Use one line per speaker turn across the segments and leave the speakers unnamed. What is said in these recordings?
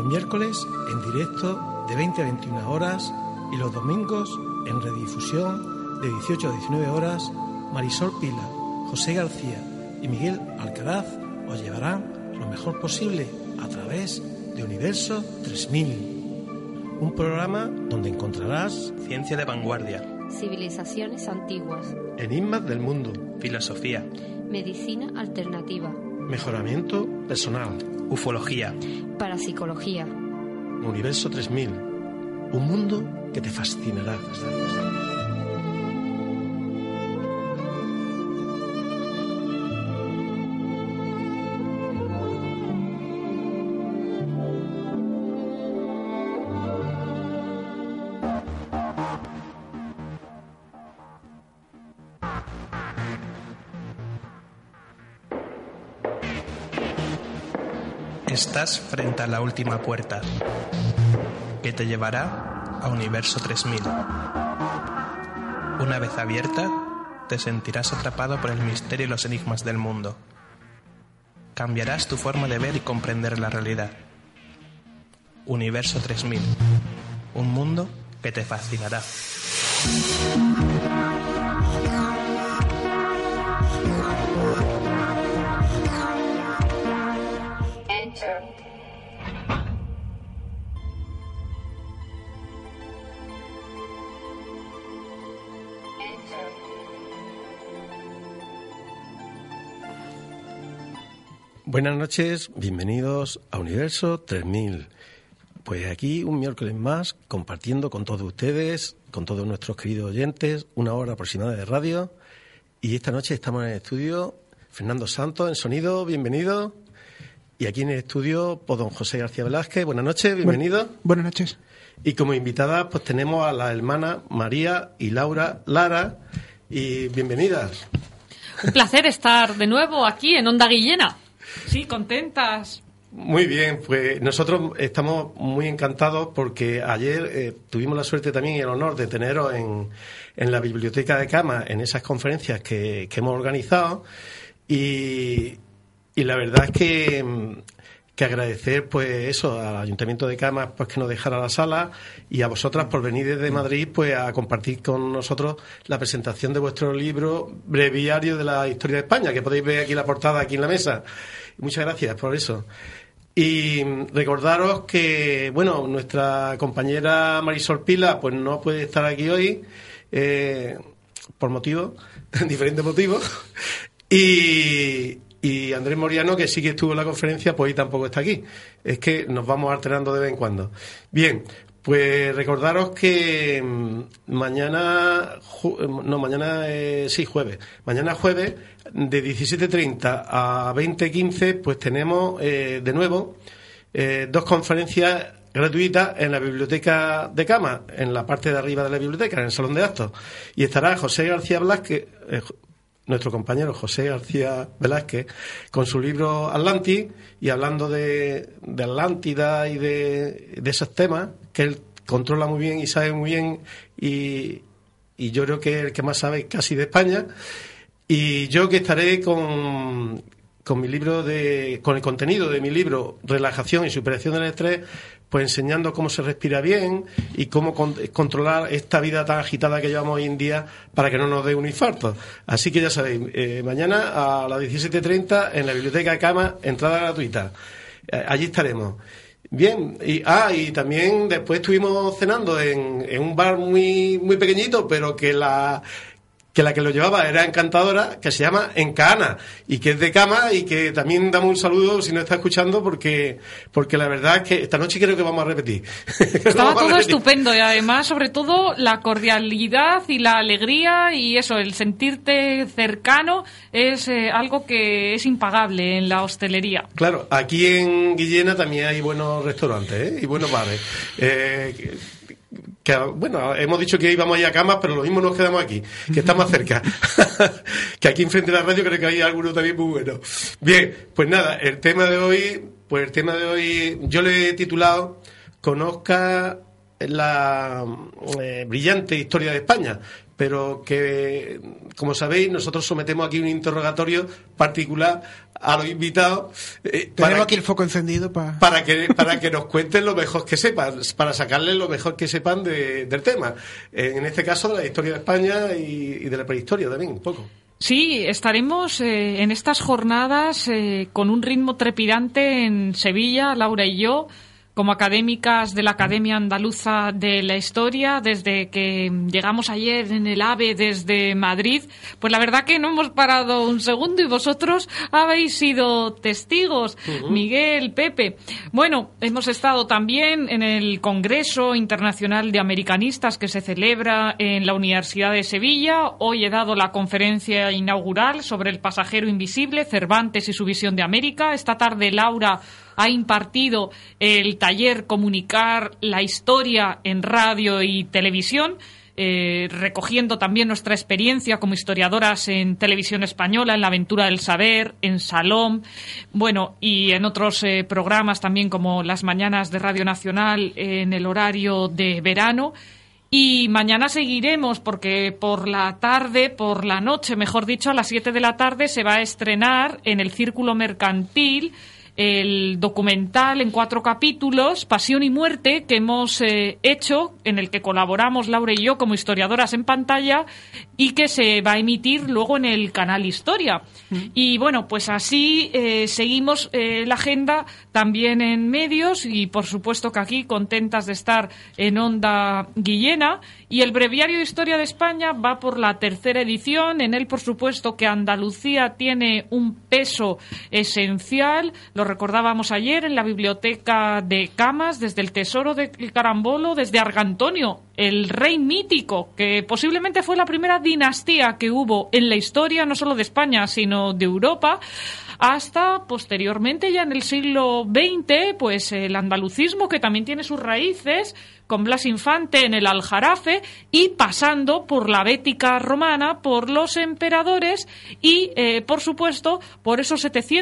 los miércoles en directo de 20 a 21 horas y los domingos en redifusión de 18 a 19 horas, Marisol Pila, José García y Miguel Alcaraz os llevarán lo mejor posible a través de Universo 3000, un programa donde encontrarás
ciencia de vanguardia,
civilizaciones antiguas,
enigmas del mundo,
filosofía,
medicina alternativa,
mejoramiento personal,
ufología,
parapsicología.
Universo 3000, un mundo que te fascinará.
Estás frente a la última puerta, que te llevará a Universo 3000. Una vez abierta, te sentirás atrapado por el misterio y los enigmas del mundo. Cambiarás tu forma de ver y comprender la realidad. Universo 3000, un mundo que te fascinará.
Buenas noches, bienvenidos a Universo 3000. Pues aquí un miércoles más compartiendo con todos ustedes, con todos nuestros queridos oyentes, una hora aproximada de radio. Y esta noche estamos en el estudio Fernando Santos en sonido, bienvenido. Y aquí en el estudio, pues don José García Velázquez, buenas noches, bienvenido.
Buenas noches.
Y como invitada, pues tenemos a las hermanas María y Laura Lara, y bienvenidas.
Un placer estar de nuevo aquí en Onda Guillena. Sí, contentas.
Muy bien, pues nosotros estamos muy encantados porque ayer tuvimos la suerte también y el honor de teneros en la Biblioteca de Camas, en esas conferencias que hemos organizado, y la verdad es que agradecer pues eso al Ayuntamiento de Camas pues que nos dejara la sala, y a vosotras por venir desde Madrid pues a compartir con nosotros la presentación de vuestro libro Breviario de la Historia de España, que podéis ver aquí la portada aquí en la mesa. Muchas gracias por eso. Y recordaros que, bueno, nuestra compañera Marisol Pila pues no puede estar aquí hoy por motivos, diferentes motivos, y Andrés Moriano, que sí que estuvo en la conferencia, pues hoy tampoco está aquí. Es que nos vamos alternando de vez en cuando. Bien, pues recordaros que mañana jueves, de 17:30 a 20:15, pues tenemos de nuevo dos conferencias gratuitas en la Biblioteca de Camas, en la parte de arriba de la biblioteca, en el Salón de Actos. Y estará José García Velázquez, nuestro compañero José García Velázquez, con su libro Atlantis, y hablando de Atlántida y de esos temas que él controla muy bien y sabe muy bien, y yo creo que es el que más sabe casi de España. Y yo que estaré con mi libro con el contenido de mi libro Relajación y superación del estrés, pues enseñando cómo se respira bien y cómo controlar esta vida tan agitada que llevamos hoy en día para que no nos dé un infarto. Así que ya sabéis, mañana a las 17:30 en la Biblioteca de Camas, entrada gratuita. Allí estaremos. Bien, y también después estuvimos cenando en un bar muy, muy pequeñito, pero que la que lo llevaba era encantadora, que se llama Encaana, y que es de Cama, y que también damos un saludo si no está escuchando, porque la verdad es que esta noche creo que vamos a repetir.
Estaba todo estupendo, y además, sobre todo, la cordialidad y la alegría, y eso, el sentirte cercano, es algo que es impagable en la hostelería.
Claro, aquí en Guillena también hay buenos restaurantes, y buenos bares. Que, bueno, hemos dicho que íbamos a ir a Camas, pero lo mismo nos quedamos aquí, que está más cerca. Que aquí enfrente de la radio creo que hay alguno también muy bueno. Bien, pues nada, el tema de hoy yo le he titulado Conozca la brillante historia de España, pero que, como sabéis, nosotros sometemos aquí un interrogatorio particular a los invitados.
Tenemos aquí el foco encendido
para que nos cuenten lo mejor que sepan, para sacarles lo mejor que sepan del tema. En este caso, de la historia de España y de la prehistoria también, un poco.
Sí, estaremos en estas jornadas con un ritmo trepidante en Sevilla, Laura y yo, como académicas de la Academia Andaluza de la Historia, desde que llegamos ayer en el AVE desde Madrid, pues la verdad que no hemos parado un segundo y vosotros habéis sido testigos, Miguel, Pepe. Bueno, hemos estado también en el Congreso Internacional de Americanistas que se celebra en la Universidad de Sevilla. Hoy he dado la conferencia inaugural sobre el pasajero invisible, Cervantes y su visión de América. Esta tarde Laura ha impartido el taller Comunicar la Historia en Radio y Televisión, recogiendo también nuestra experiencia como historiadoras en Televisión Española, en La Aventura del Saber, en Salom, bueno, y en otros programas también como Las Mañanas de Radio Nacional en el horario de verano. Y mañana seguiremos porque por la noche, mejor dicho, a las 7 de la tarde se va a estrenar en el Círculo Mercantil el documental en 4 capítulos, Pasión y Muerte, que hemos hecho, en el que colaboramos Laura y yo como historiadoras en pantalla, y que se va a emitir luego en el canal Historia. Y bueno, pues así seguimos la agenda también en medios, y por supuesto que aquí contentas de estar en Onda Guillena. Y el Breviario de Historia de España va por la 3ª edición. En él, por supuesto, que Andalucía tiene un peso esencial. Lo recordábamos ayer en la biblioteca de Camas, desde el Tesoro de Carambolo, desde Argantonio, el rey mítico, que posiblemente fue la primera dinastía que hubo en la historia, no solo de España, sino de Europa, hasta posteriormente, ya en el siglo XX, pues el andalucismo, que también tiene sus raíces, con Blas Infante en el Aljarafe, y pasando por la Bética romana, por los emperadores y, por supuesto, por esos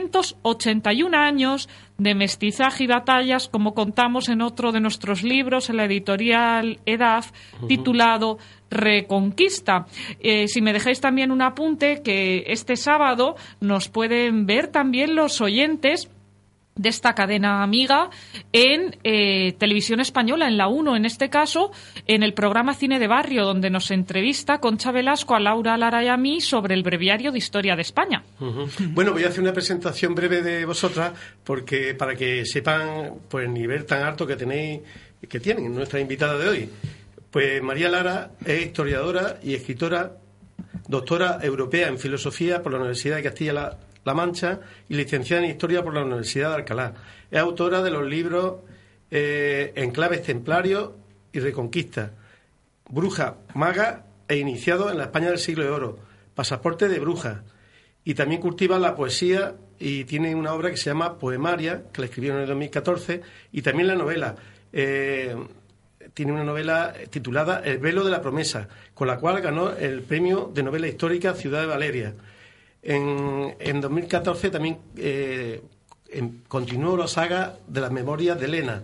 781 años de mestizaje y batallas, como contamos en otro de nuestros libros, en la editorial EDAF, titulado Reconquista. Si me dejáis también un apunte, que este sábado nos pueden ver también los oyentes de esta cadena amiga en Televisión Española, en la 1 en este caso, en el programa Cine de Barrio, donde nos entrevista Concha Velasco a Laura Lara y a mí sobre el Breviario de Historia de España.
Bueno, voy a hacer una presentación breve de vosotras, porque para que sepan pues el nivel tan alto que tienen nuestra invitada de hoy. Pues María Lara es historiadora y escritora, doctora europea en filosofía por la Universidad de Castilla-La Mancha y licenciada en Historia por la Universidad de Alcalá. Es autora de los libros Enclaves Templarios y Reconquista, Bruja, Maga e Iniciado en la España del Siglo de Oro, Pasaporte de Bruja. Y también cultiva la poesía y tiene una obra que se llama Poemaria, que la escribió en el 2014, y también la novela. Tiene una novela titulada El velo de la promesa, con la cual ganó el premio de novela histórica Ciudad de Valeria. En 2014 también continuó la saga de las memorias de Elena.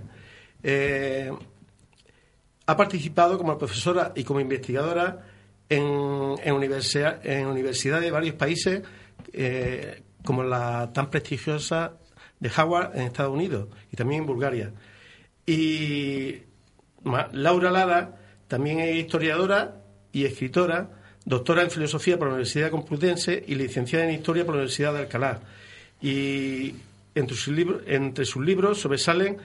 Ha participado como profesora y como investigadora en universidades de varios países, como la tan prestigiosa de Harvard en Estados Unidos y también en Bulgaria. Y Laura Lara también es historiadora y escritora, doctora en Filosofía por la Universidad Complutense y licenciada en Historia por la Universidad de Alcalá. Y entre sus libros sobresalen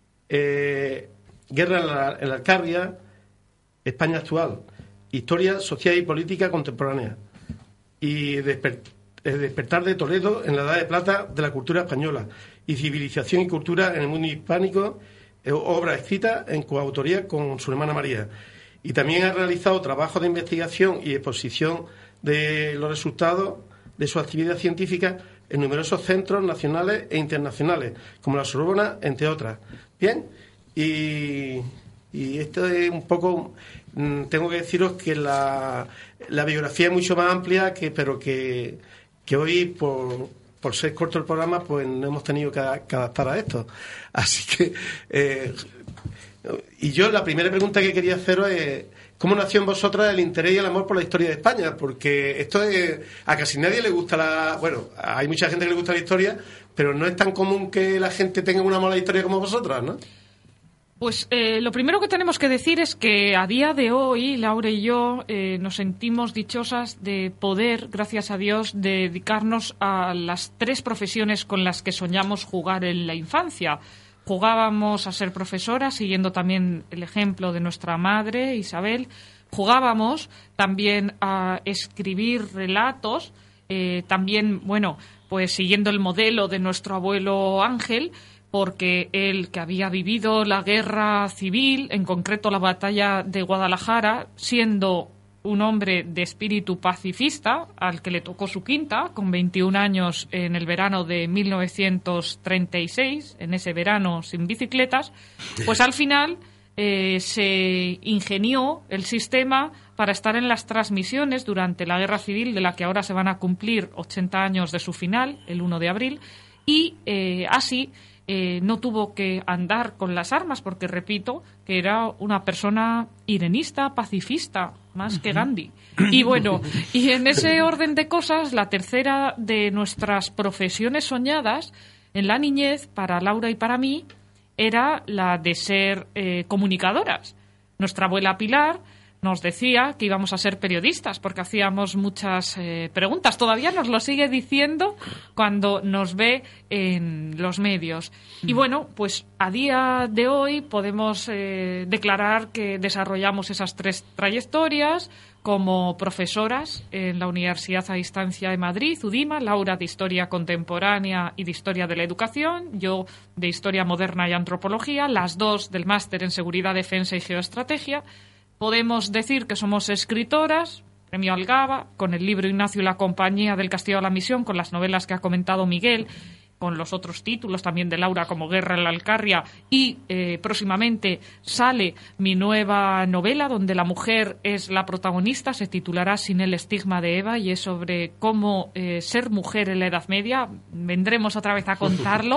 Guerra en la Alcarria, España actual, Historia social y política contemporánea, y El despertar de Toledo en la Edad de Plata de la cultura española, y Civilización y cultura en el mundo hispánico, obra escrita en coautoría con su hermana María. Y también ha realizado trabajos de investigación y exposición de los resultados de su actividad científica en numerosos centros nacionales e internacionales, como la Sorbona, entre otras. Bien, y esto es un poco, tengo que deciros que la biografía es mucho más amplia, pero que hoy, por ser corto el programa, pues no hemos tenido que adaptar a esto. Así que, y yo la primera pregunta que quería haceros es, ¿cómo nació en vosotras el interés y el amor por la historia de España? Porque esto a casi nadie le gusta bueno, hay mucha gente que le gusta la historia, pero no es tan común que la gente tenga una mala historia como vosotras, ¿no?
Pues lo primero que tenemos que decir es que a día de hoy, Laura y yo nos sentimos dichosas de poder, gracias a Dios, dedicarnos a las 3 profesiones con las que soñamos jugar en la infancia. Jugábamos a ser profesoras, siguiendo también el ejemplo de nuestra madre, Isabel. Jugábamos también a escribir relatos, también, bueno, pues siguiendo el modelo de nuestro abuelo Ángel, porque él, que había vivido la guerra civil, en concreto la batalla de Guadalajara, siendo un hombre de espíritu pacifista, al que le tocó su quinta, con 21 años en el verano de 1936, en ese verano sin bicicletas, pues al final se ingenió el sistema para estar en las transmisiones durante la guerra civil, de la que ahora se van a cumplir 80 años de su final, el 1 de abril, y así no tuvo que andar con las armas, porque repito que era una persona irenista, pacifista, más que Gandhi. Y bueno, y en ese orden de cosas, la tercera de nuestras profesiones soñadas en la niñez, para Laura y para mí, era la de ser comunicadoras. Nuestra abuela Pilar nos decía que íbamos a ser periodistas porque hacíamos muchas preguntas. Todavía nos lo sigue diciendo cuando nos ve en los medios. Y bueno, pues a día de hoy podemos declarar que desarrollamos esas 3 trayectorias como profesoras en la Universidad a Distancia de Madrid, UDIMA, Laura de Historia Contemporánea y de Historia de la Educación, yo de Historia Moderna y Antropología, las 2 del máster en Seguridad, Defensa y Geoestrategia. Podemos decir que somos escritoras, Premio Algaba, con el libro Ignacio y la Compañía del Castillo de la Misión, con las novelas que ha comentado Miguel, con los otros títulos también de Laura, como Guerra en la Alcarria, y próximamente sale mi nueva novela, donde la mujer es la protagonista, se titulará Sin el estigma de Eva, y es sobre cómo ser mujer en la Edad Media. Vendremos otra vez a contarlo.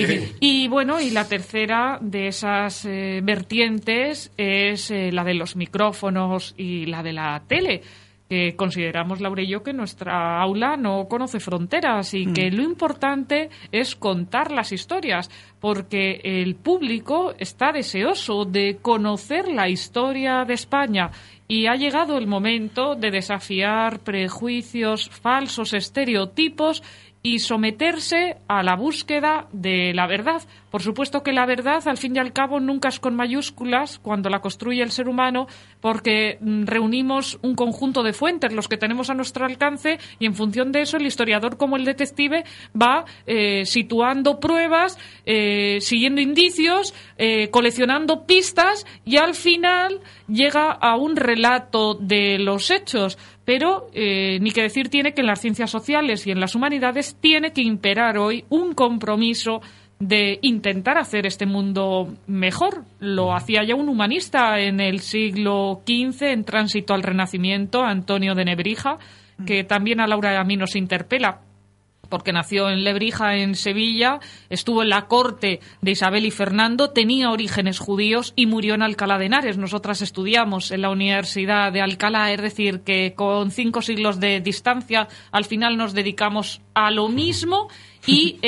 Y bueno, y la tercera de esas vertientes es la de los micrófonos y la de la tele, que consideramos, Laura y yo, que nuestra aula no conoce fronteras y que lo importante es contar las historias, porque el público está deseoso de conocer la historia de España y ha llegado el momento de desafiar prejuicios, falsos estereotipos y someterse a la búsqueda de la verdad. Por supuesto que la verdad, al fin y al cabo, nunca es con mayúsculas cuando la construye el ser humano, porque reunimos un conjunto de fuentes, los que tenemos a nuestro alcance, y en función de eso el historiador, como el detective, va situando pruebas, siguiendo indicios, coleccionando pistas, y al final llega a un relato de los hechos. Pero ni que decir tiene que en las ciencias sociales y en las humanidades tiene que imperar hoy un compromiso de intentar hacer este mundo mejor. Lo hacía ya un humanista en el siglo XV, en tránsito al Renacimiento, Antonio de Nebrija, que también a Laura y a mí nos interpela, porque nació en Lebrija, en Sevilla, estuvo en la corte de Isabel y Fernando, tenía orígenes judíos y murió en Alcalá de Henares. Nosotras estudiamos en la Universidad de Alcalá, es decir, que con 5 siglos de distancia al final nos dedicamos a lo mismo. Y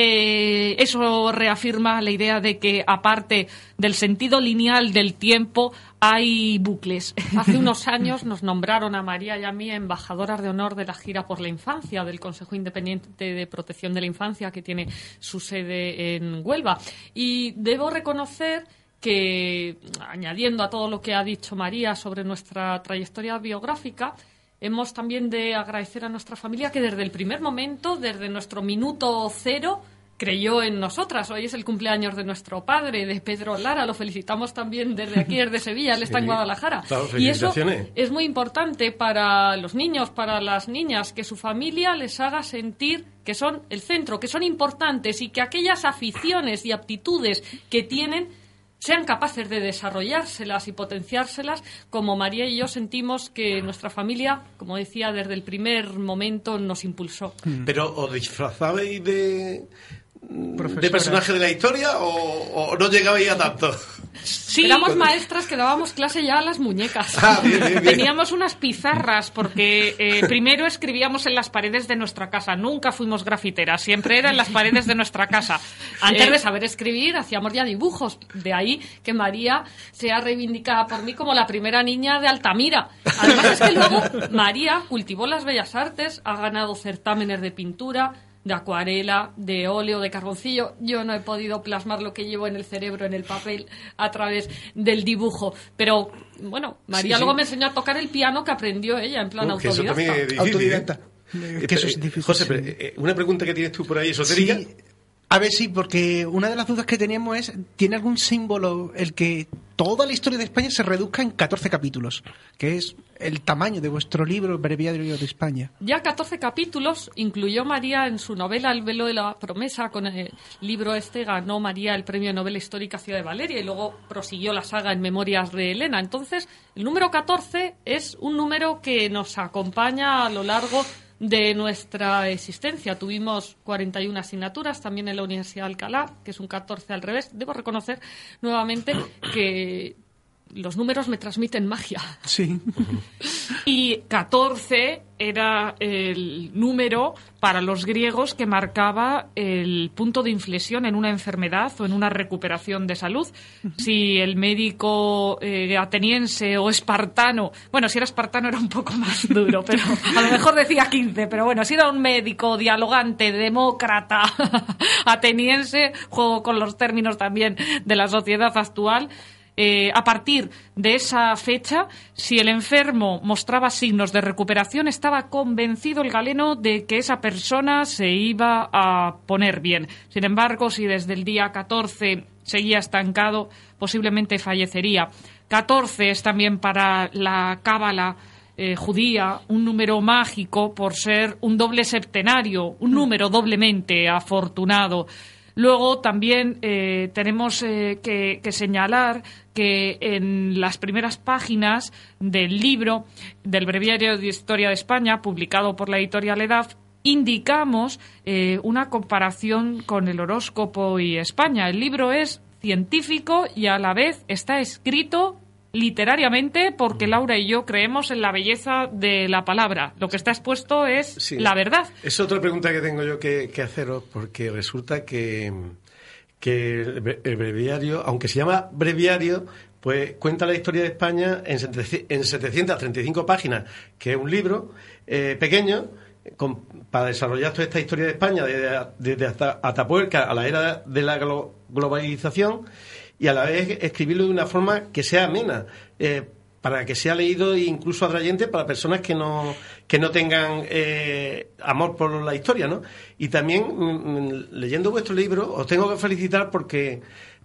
eso reafirma la idea de que, aparte del sentido lineal del tiempo, hay bucles.
Hace unos años nos nombraron a María y a mí embajadoras de honor de la gira por la infancia del Consejo Independiente de Protección de la Infancia, que tiene su sede en Huelva. Y debo reconocer que, añadiendo a todo lo que ha dicho María sobre nuestra trayectoria biográfica, hemos también de agradecer a nuestra familia que desde el primer momento, desde nuestro minuto cero, creyó en nosotras. Hoy es el cumpleaños de nuestro padre, de Pedro Lara. Lo felicitamos también desde aquí, desde Sevilla. Él está en Guadalajara.
Claro,
y eso es muy importante para los niños, para las niñas, que su familia les haga sentir que son el centro, que son importantes y que aquellas aficiones y aptitudes que tienen sean capaces de desarrollárselas y potenciárselas, como María y yo sentimos que nuestra familia, como decía, desde el primer momento nos impulsó.
Pero ¿os disfrazabais de personaje de la historia o no llegabais a tanto?
Sí, éramos maestras que dábamos clase ya a las muñecas.
Bien.
Teníamos unas pizarras porque primero escribíamos en las paredes de nuestra casa. Nunca fuimos grafiteras, siempre era en las paredes de nuestra casa.
Antes de saber escribir, hacíamos ya dibujos. De ahí que María sea reivindicada por mí como la primera niña de Altamira. Además es que luego María cultivó las bellas artes, ha ganado certámenes de pintura, de acuarela, de óleo, de carboncillo. Yo no he podido plasmar lo que llevo en el cerebro, en el papel, a través del dibujo. Pero, bueno, María luego me enseñó a tocar el piano que aprendió ella en plan autodidacta.
Eso también es difícil,
Autodidacta.
Que eso es difícil. José, pero, una pregunta que tienes tú por ahí, esotérica.
Sí. A ver, sí, porque una de las dudas que teníamos es, ¿tiene algún símbolo el que toda la historia de España se reduzca en 14 capítulos? Que es el tamaño de vuestro libro, el Breviario de España.
Ya 14 capítulos incluyó María en su novela El velo de la promesa. Con el libro ganó María el premio de novela histórica Ciudad de Valeria y luego prosiguió la saga en Memorias de Elena. Entonces, el número 14 es un número que nos acompaña a lo largo de nuestra existencia. Tuvimos 41 asignaturas también en la Universidad de Alcalá, que es un 14 al revés. Debo reconocer nuevamente que los números me transmiten magia.
Sí.
Y 14 era el número para los griegos que marcaba el punto de inflexión en una enfermedad o en una recuperación de salud. Si el médico ateniense o espartano, bueno, si era espartano era un poco más duro, pero a lo mejor decía 15, pero bueno, si era un médico dialogante, demócrata, ateniense, juego con los términos también de la sociedad actual. A partir de esa fecha, si el enfermo mostraba signos de recuperación, estaba convencido el galeno de que esa persona se iba a poner bien. Sin embargo, si desde el día 14 seguía estancado, posiblemente fallecería. 14 es también para la cábala judía un número mágico por ser un doble septenario, un número doblemente afortunado. Luego también tenemos que señalar que en las primeras páginas del libro del Breviario de Historia de España, publicado por la editorial EDAF, indicamos una comparación con el horóscopo y España. El libro es científico y a la vez está escrito literariamente porque Laura y yo creemos en la belleza de la palabra. Lo que está expuesto es la verdad.
Es otra pregunta que tengo yo que haceros, porque resulta que el breviario, aunque se llama breviario, pues cuenta la historia de España en 735 páginas, que es un libro pequeño para desarrollar toda esta historia de España desde Atapuerca a la era de la globalización, y a la vez escribirlo de una forma que sea amena, para que sea leído e incluso atrayente para personas que no tengan amor por la historia, ¿no? Y también, leyendo vuestro libro, os tengo que felicitar porque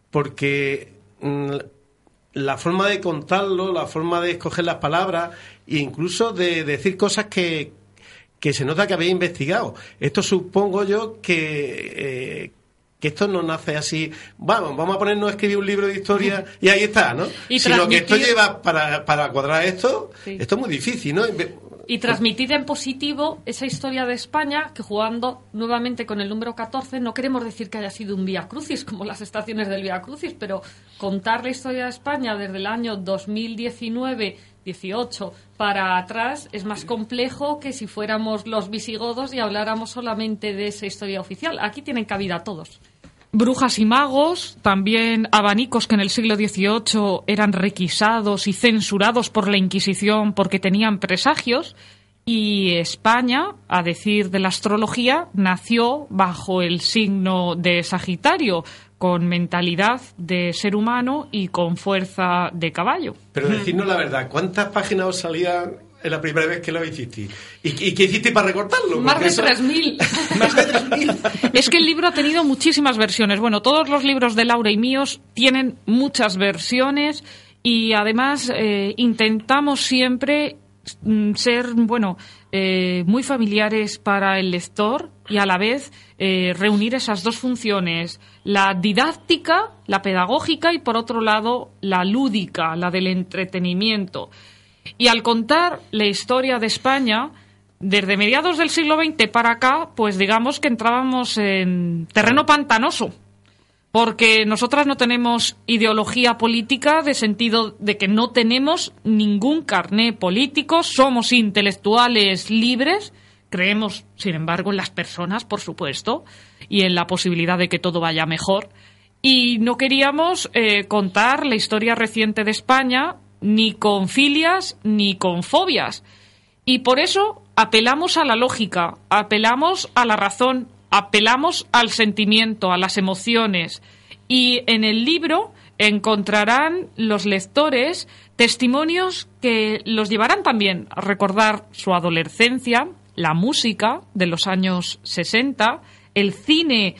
la forma de contarlo, la forma de escoger las palabras e incluso de decir cosas que se nota que habéis investigado. Esto supongo yo que esto no nace así, vamos a ponernos a escribir un libro de historia y ahí está, ¿no? Sino que esto lleva, para cuadrar esto, esto es muy difícil, ¿no?
Y transmitir en positivo esa historia de España, que jugando nuevamente con el número 14, no queremos decir que haya sido un Vía Crucis, como las estaciones del Vía Crucis, pero contar la historia de España desde el año 2019-18 para atrás es más complejo que si fuéramos los visigodos y habláramos solamente de esa historia oficial. Aquí tienen cabida todos.
Brujas y magos, también abanicos que en el siglo XVIII eran requisados y censurados por la Inquisición porque tenían presagios, y España, a decir de la astrología, nació bajo el signo de Sagitario, con mentalidad de ser humano y con fuerza de caballo.
Pero decidnos la verdad, ¿cuántas páginas os salían en la primera vez que lo hiciste? ¿Y qué hiciste para recortarlo?
Más de 3.000.
Más de 3.000.
Es que el libro ha tenido muchísimas versiones. Bueno, todos los libros de Laura y míos tienen muchas versiones y además intentamos siempre ser, muy familiares para el lector y a la vez reunir esas dos funciones, la didáctica, la pedagógica y por otro lado la lúdica, la del entretenimiento. Y al contar la historia de España, desde mediados del siglo XX para acá, pues digamos que entrábamos en terreno pantanoso, porque nosotras no tenemos ideología política, de sentido de que no tenemos ningún carné político, somos intelectuales libres, creemos, sin embargo, en las personas, por supuesto, y en la posibilidad de que todo vaya mejor. Y no queríamos contar la historia reciente de España ni con filias ni con fobias. Y por eso apelamos a la lógica, apelamos a la razón, apelamos al sentimiento, a las emociones. Y en el libro encontrarán los lectores testimonios que los llevarán también a recordar su adolescencia, la música de los años 60, el cine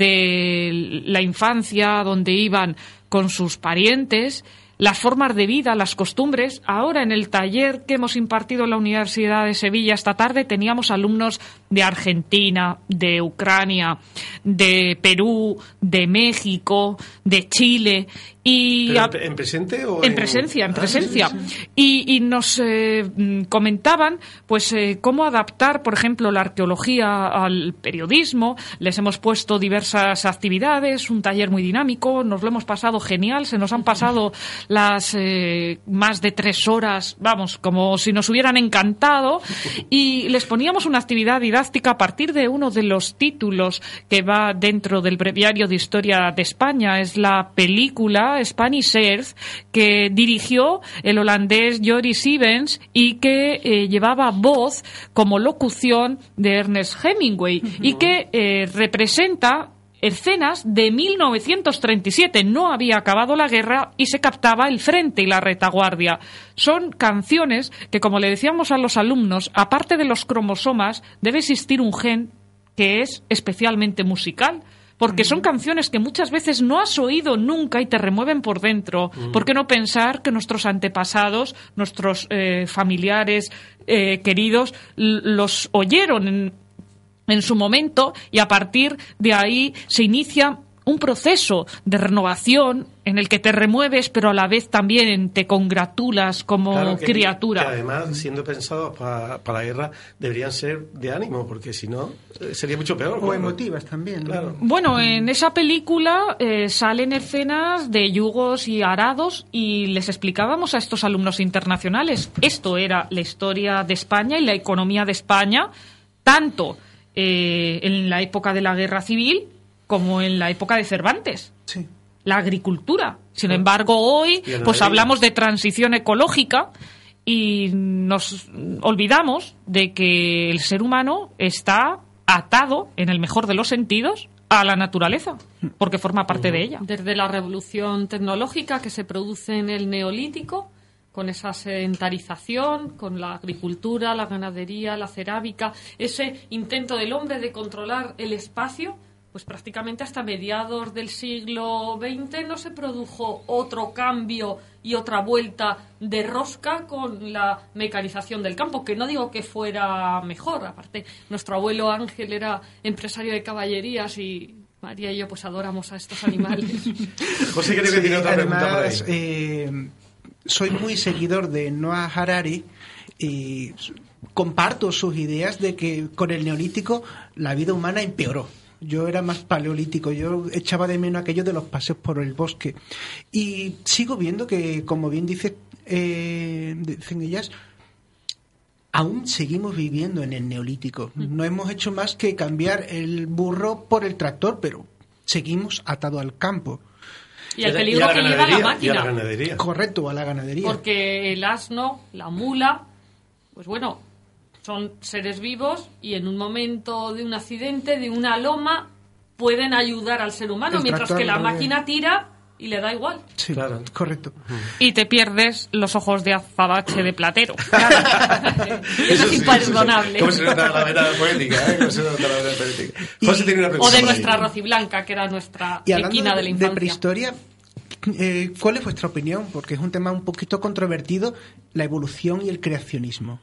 de la infancia donde iban con sus parientes, las formas de vida, las costumbres. Ahora, en el taller que hemos impartido en la Universidad de Sevilla esta tarde, teníamos alumnos de Argentina, de Ucrania, de Perú, de México, de Chile. Y
¿En presente o
en presencia? En presencia. Sí. Y nos comentaban pues cómo adaptar, por ejemplo, la arqueología al periodismo. Les hemos puesto diversas actividades, un taller muy dinámico, nos lo hemos pasado genial, se nos han pasado las más de 3 horas, vamos, como si nos hubieran encantado, y les poníamos una actividad didáctica a partir de uno de los títulos que va dentro del Breviario de Historia de España. Es la película Spanish Earth, que dirigió el holandés Joris Ivens y que llevaba voz como locución de Ernest Hemingway y que representa escenas de 1937. No había acabado la guerra y se captaba el frente y la retaguardia. Son canciones que, como le decíamos a los alumnos, aparte de los cromosomas, debe existir un gen que es especialmente musical. Porque son canciones que muchas veces no has oído nunca y te remueven por dentro. ¿Por qué no pensar que nuestros antepasados, nuestros familiares queridos, los oyeron en su momento, y a partir de ahí se inicia un proceso de renovación en el que te remueves, pero a la vez también te congratulas como criatura.
Que además, siendo pensados para la guerra, deberían ser de ánimo, porque si no, sería mucho peor.
O emotivas también.
Claro.
Bueno, en esa película salen escenas de yugos y arados, y les explicábamos a estos alumnos internacionales, esto era la historia de España y la economía de España, tanto en la época de la Guerra Civil como en la época de Cervantes.
Sí.
La agricultura. Sin embargo, hoy pues hablamos de transición ecológica y nos olvidamos de que el ser humano está atado, en el mejor de los sentidos, a la naturaleza, porque forma parte de ella.
Desde la revolución tecnológica que se produce en el Neolítico, con esa sedentarización, con la agricultura, la ganadería, la cerámica, ese intento del hombre de controlar el espacio, pues prácticamente hasta mediados del siglo XX no se produjo otro cambio y otra vuelta de rosca con la mecanización del campo, que no digo que fuera mejor. Aparte, nuestro abuelo Ángel era empresario de caballerías y María y yo pues adoramos a estos animales.
José, creo que tiene otra pregunta por
además,
ahí.
Soy muy seguidor de Noah Harari y comparto sus ideas de que con el Neolítico la vida humana empeoró. Yo era más paleolítico, yo echaba de menos aquello de los paseos por el bosque. Y sigo viendo que, como bien dicen ellas, aún seguimos viviendo en el Neolítico. No hemos hecho más que cambiar el burro por el tractor, pero seguimos atados al campo.
Y el peligro que lleva la máquina.
Y a la ganadería.
Correcto, a la ganadería.
Porque el asno, la mula, pues bueno, son seres vivos y en un momento de un accidente, de una loma, pueden ayudar al ser humano, mientras que la máquina tira y le da igual.
Sí, claro, correcto.
Y te pierdes los ojos de azabache de platero.
Claro. Eso es imperdonable.
¿Cómo se nota la vena poética? José tiene una pregunta.
O de nuestra Rociblanca, que era nuestra equina de la infancia.
De prehistoria, ¿cuál es vuestra opinión? Porque es un tema un poquito controvertido, la evolución y el creacionismo.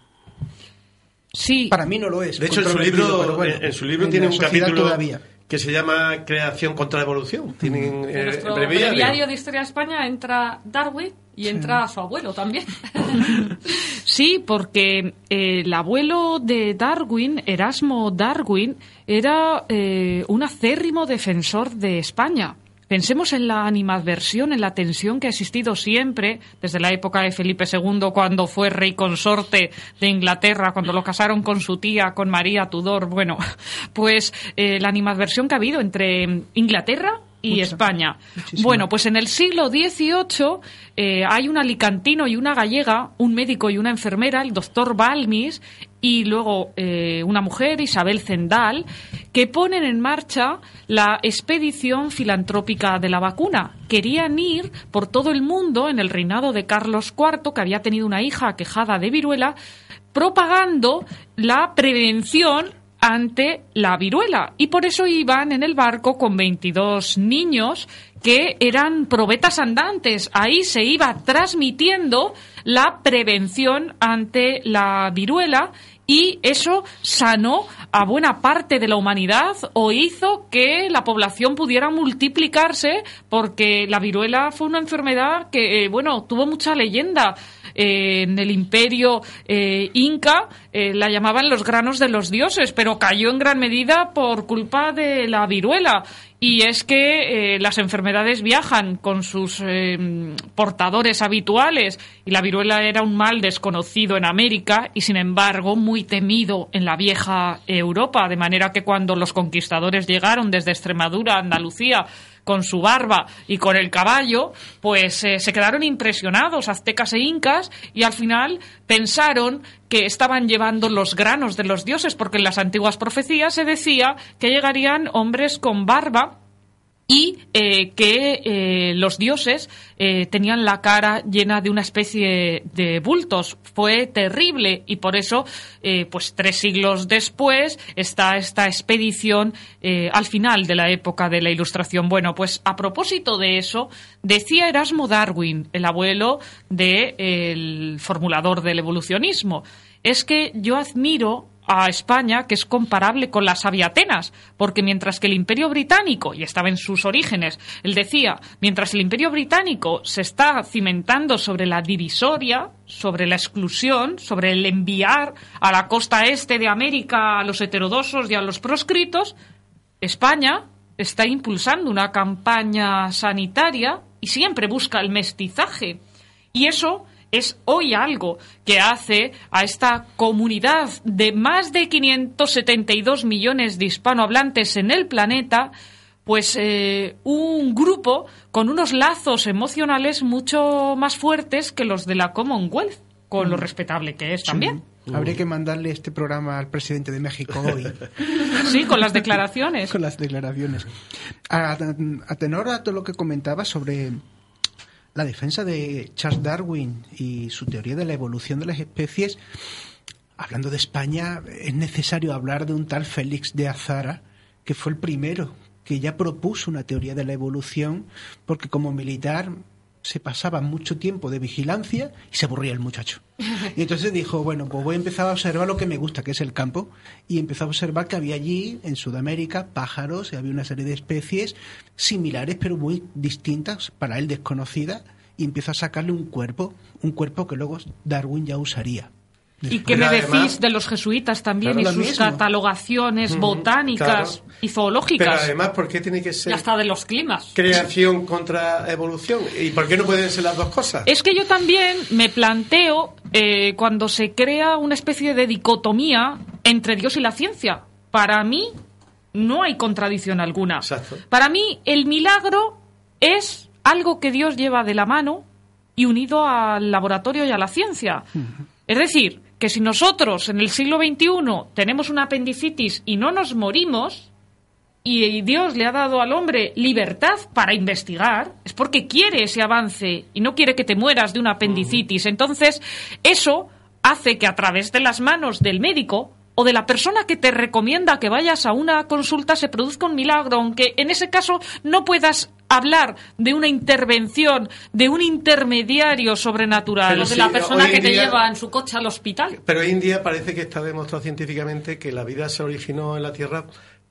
Sí.
Para mí no lo es.
De hecho, en su libro tiene un capítulo
todavía
que se llama Creación contra la evolución. Tienen
en nuestro breviario de Historia de España entra Darwin Y entra su abuelo también.
Sí, porque el abuelo de Darwin, Erasmo Darwin, era un acérrimo defensor de España. Pensemos en la animadversión, en la tensión que ha existido siempre, desde la época de Felipe II, cuando fue rey consorte de Inglaterra, cuando lo casaron con su tía, con María Tudor. Bueno, pues la animadversión que ha habido entre Inglaterra y España.
Muchísima.
Bueno, pues en el siglo XVIII hay un alicantino y una gallega, un médico y una enfermera, el doctor Balmis, y luego una mujer, Isabel Zendal, que ponen en marcha la expedición filantrópica de la vacuna. Querían ir por todo el mundo en el reinado de Carlos IV, que había tenido una hija aquejada de viruela, propagando la prevención ante la viruela, y por eso iban en el barco con 22 niños que eran probetas andantes. Ahí se iba transmitiendo la prevención ante la viruela, y eso sanó a buena parte de la humanidad o hizo que la población pudiera multiplicarse, porque la viruela fue una enfermedad que, tuvo mucha leyenda. En el imperio inca la llamaban los granos de los dioses, pero cayó en gran medida por culpa de la viruela. Y es que las enfermedades viajan con sus portadores habituales, y la viruela era un mal desconocido en América y, sin embargo, muy temido en la vieja Europa, de manera que cuando los conquistadores llegaron desde Extremadura a Andalucía con su barba y con el caballo, pues se quedaron impresionados aztecas e incas, y al final pensaron que estaban llevando los granos de los dioses, porque en las antiguas profecías se decía que llegarían hombres con barba y que los dioses tenían la cara llena de una especie de bultos. Fue terrible, y por eso, pues 3 siglos después, está esta expedición al final de la época de la Ilustración. Bueno, pues a propósito de eso, decía Erasmo Darwin, el abuelo del formulador del evolucionismo, es que yo admiro a España, que es comparable con la sabia Atenas, porque mientras que el Imperio Británico, y estaba en sus orígenes, él decía, mientras el Imperio Británico se está cimentando sobre la divisoria, sobre la exclusión, sobre el enviar a la costa este de América a los heterodoxos y a los proscritos, España está impulsando una campaña sanitaria y siempre busca el mestizaje. Y eso es hoy algo que hace a esta comunidad de más de 572 millones de hispanohablantes en el planeta, pues un grupo con unos lazos emocionales mucho más fuertes que los de la Commonwealth, con lo respetable que es también.
Habría que mandarle este programa al presidente de México hoy.
Sí, con las declaraciones.
Con las declaraciones. A tenor a todo lo que comentaba sobre la defensa de Charles Darwin y su teoría de la evolución de las especies, hablando de España, es necesario hablar de un tal Félix de Azara, que fue el primero que ya propuso una teoría de la evolución, porque como militar se pasaba mucho tiempo de vigilancia y se aburría el muchacho. Y entonces dijo, bueno, pues voy a empezar a observar lo que me gusta, que es el campo, y empezó a observar que había allí, en Sudamérica, pájaros, y había una serie de especies similares, pero muy distintas, para él desconocidas, y empezó a sacarle un cuerpo que luego Darwin ya usaría.
¿Y qué me decís de los jesuitas también, claro, y sus mismo catalogaciones botánicas, claro, y zoológicas?
Pero además, ¿por qué tiene que ser
y hasta de los climas?
Creación contra evolución. ¿Y por qué no pueden ser las dos cosas?
Es que yo también me planteo cuando se crea una especie de dicotomía entre Dios y la ciencia. Para mí no hay contradicción alguna.
Exacto.
Para mí el milagro es algo que Dios lleva de la mano y unido al laboratorio y a la ciencia. Es decir, que si nosotros en el siglo XXI tenemos una apendicitis y no nos morimos, y Dios le ha dado al hombre libertad para investigar, es porque quiere ese avance y no quiere que te mueras de una apendicitis. Entonces, eso hace que a través de las manos del médico o de la persona que te recomienda que vayas a una consulta se produzca un milagro, aunque en ese caso no puedas hablar de una intervención, de un intermediario sobrenatural,
pero
o de
sí,
la persona que te
día,
lleva en su coche al hospital.
Pero hoy en día parece que está demostrado científicamente que la vida se originó en la Tierra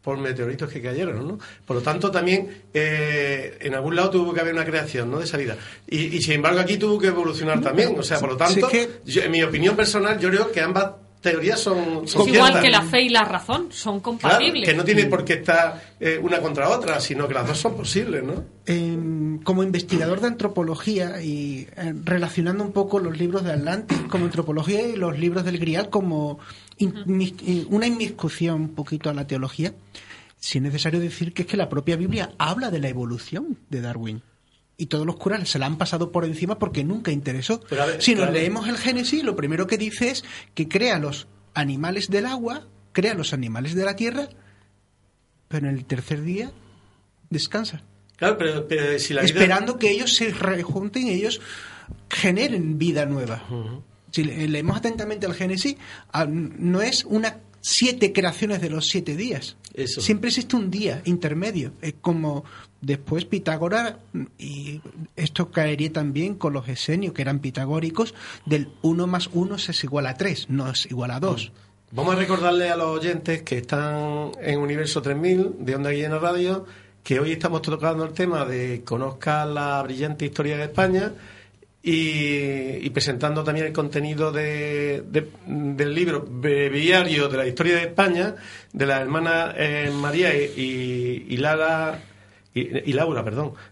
por meteoritos que cayeron, ¿no? Por lo tanto, también en algún lado tuvo que haber una creación, ¿no?, de esa vida. Y sin embargo, aquí tuvo que evolucionar también. O sea, por lo tanto, en mi opinión personal, yo creo que ambas teorías son
igual
ciertas,
que la
¿no?
fe y la razón, son compatibles.
Claro, que no tiene por qué estar una contra otra, sino que las dos son posibles, ¿no?
Como investigador de antropología y relacionando un poco los libros de Atlantis como antropología y los libros del Grial como una inmiscusión un poquito a la teología, sí es necesario decir que es que la propia Biblia habla de la evolución de Darwin. Y todos los curas se la han pasado por encima porque nunca interesó. Si nos leemos el Génesis, lo primero que dice es que crea los animales del agua, crea los animales de la tierra, pero en el tercer día descansa.
Claro, pero si la vida...
Esperando que ellos se rejunten y ellos generen vida nueva.
Uh-huh.
Si leemos atentamente el Génesis, no es 7 creaciones de los 7 días.
Eso.
Siempre existe un día intermedio. Es como después Pitágoras, y esto caería también con los esenios, que eran pitagóricos, del 1 más 1 es igual a 3, no es igual a 2.
Vamos a recordarle a los oyentes que están en Universo 3000 de Onda Guillena Radio que hoy estamos tocando el tema de Conozca la brillante historia de España y presentando también el contenido del libro Breviario de la Historia de España de las hermanas María y Lara y Laura,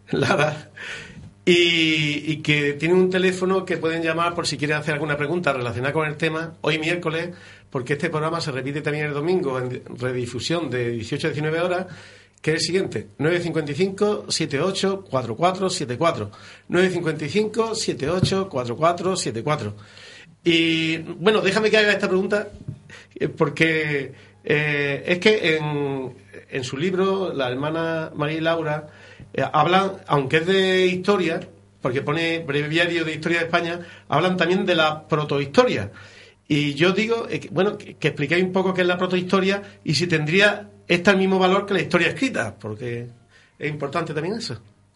y que tienen un teléfono que pueden llamar por si quieren hacer alguna pregunta relacionada con el tema hoy miércoles, porque este programa se repite también el domingo en redifusión de 18 a 19 horas, que es el siguiente: 955-78-4474, 955-78-4474. Y bueno, déjame que haga esta pregunta porque es que en su libro la hermana María y Laura hablan, aunque es de historia, porque pone Breviario de Historia de España, hablan también de la protohistoria. Y yo digo, que expliquéis un poco qué es la protohistoria y si tendría el mismo valor que la historia escrita, porque es importante también eso.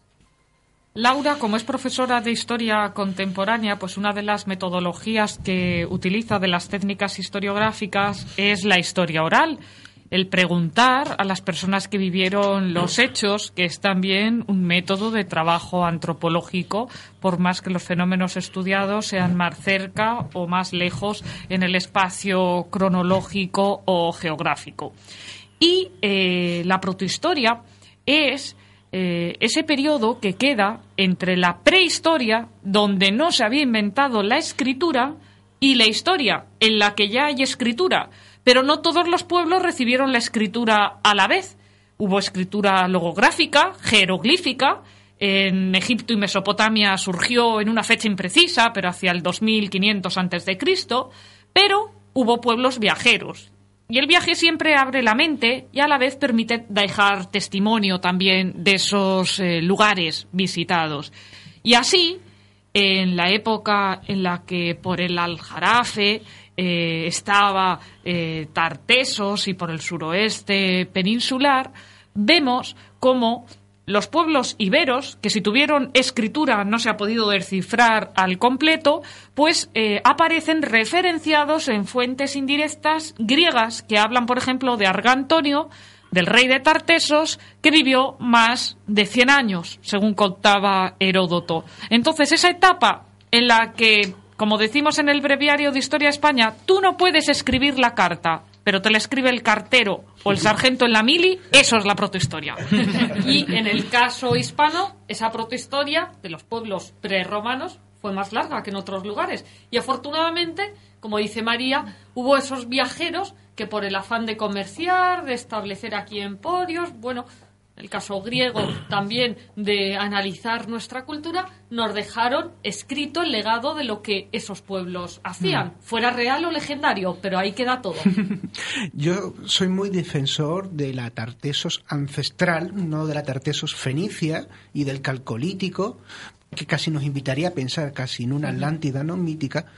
Laura, como es profesora de historia contemporánea, pues una de las metodologías que utiliza de las técnicas historiográficas es la historia oral. El preguntar a las personas que vivieron los hechos, que es también un método de trabajo antropológico, por más que los fenómenos estudiados sean más cerca o más lejos en el espacio cronológico o geográfico. Y la protohistoria es ese periodo que queda entre la prehistoria, donde no se había inventado la escritura, y la historia, en la que ya hay escritura. Pero no todos los pueblos recibieron la escritura a la vez. Hubo escritura logográfica, jeroglífica. En Egipto y Mesopotamia surgió en una fecha imprecisa, pero hacia el 2500 a.C., pero hubo pueblos viajeros. Y el viaje siempre abre la mente y a la vez permite dejar testimonio también de esos lugares visitados. Y así, en la época en la que por el Aljarafe estaba Tartesos y por el suroeste peninsular, vemos cómo los pueblos iberos, que si tuvieron escritura no se ha podido descifrar al completo, pues aparecen referenciados en fuentes indirectas griegas que hablan, por ejemplo, de Argantonio, del rey de Tartesos, que vivió más de 100 años, según contaba Heródoto. Entonces, esa etapa en la que, como decimos en el Breviario de Historia de España, tú no puedes escribir la carta, pero te la escribe el cartero o el sargento en la mili, eso es la protohistoria. Y en el caso hispano, esa protohistoria de los pueblos prerromanos fue más larga que en otros lugares. Y afortunadamente, como dice María, hubo esos viajeros que por el afán de comerciar, de establecer aquí emporios, bueno, el caso griego también de analizar nuestra cultura, nos dejaron escrito el legado de lo que esos pueblos hacían, fuera real o legendario, pero ahí queda todo.
Yo soy muy defensor de la Tartesos ancestral, no de la Tartesos fenicia y del Calcolítico, que casi nos invitaría a pensar casi en una Atlántida no mítica.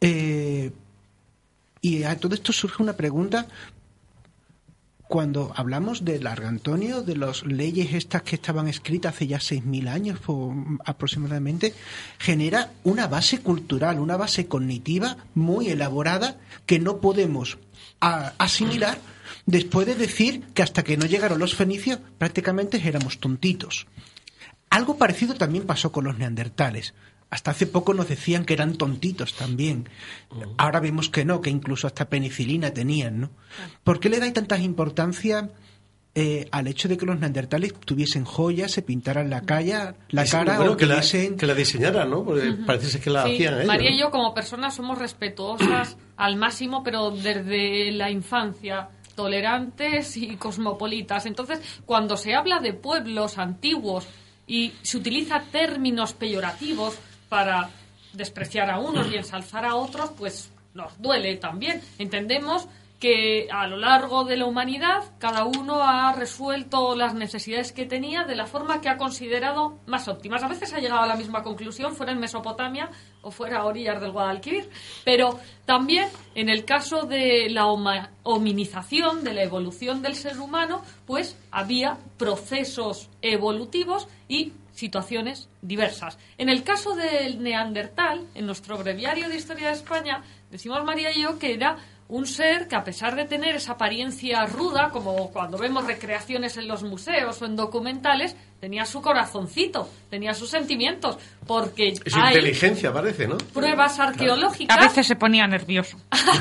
Y a todo esto surge una pregunta. Cuando hablamos del Argantonio, de las leyes estas que estaban escritas hace ya 6.000 años aproximadamente, genera una base cultural, una base cognitiva muy elaborada que no podemos asimilar después de decir que hasta que no llegaron los fenicios prácticamente éramos tontitos. Algo parecido también pasó con los neandertales. Hasta hace poco nos decían que eran tontitos también. Ahora vemos que no, que incluso hasta penicilina tenían, ¿no? ¿Por qué le dais tanta importancia al hecho de que los neandertales tuviesen joyas, se pintaran la cara
bueno,
o
que la diseñaran, ¿no? Porque parece que la hacían ellos.
María y
¿no?
yo como personas somos respetuosas al máximo, pero desde la infancia, tolerantes y cosmopolitas. Entonces, cuando se habla de pueblos antiguos y se utiliza términos peyorativos para despreciar a unos y ensalzar a otros, pues nos duele también. Entendemos que a lo largo de la humanidad cada uno ha resuelto las necesidades que tenía de la forma que ha considerado más óptimas. A veces ha llegado a la misma conclusión, fuera en Mesopotamia o fuera a orillas del Guadalquivir. Pero también en el caso de la hominización, de la evolución del ser humano, pues había procesos evolutivos y situaciones diversas. En el caso del neandertal, en nuestro breviario de Historia de España, decimos María y yo que era un ser que, a pesar de tener esa apariencia ruda, como cuando vemos recreaciones en los museos o en documentales, tenía su corazoncito, tenía sus sentimientos, porque
es inteligencia, parece, ¿no?
Pruebas arqueológicas.
A veces se ponía nervioso.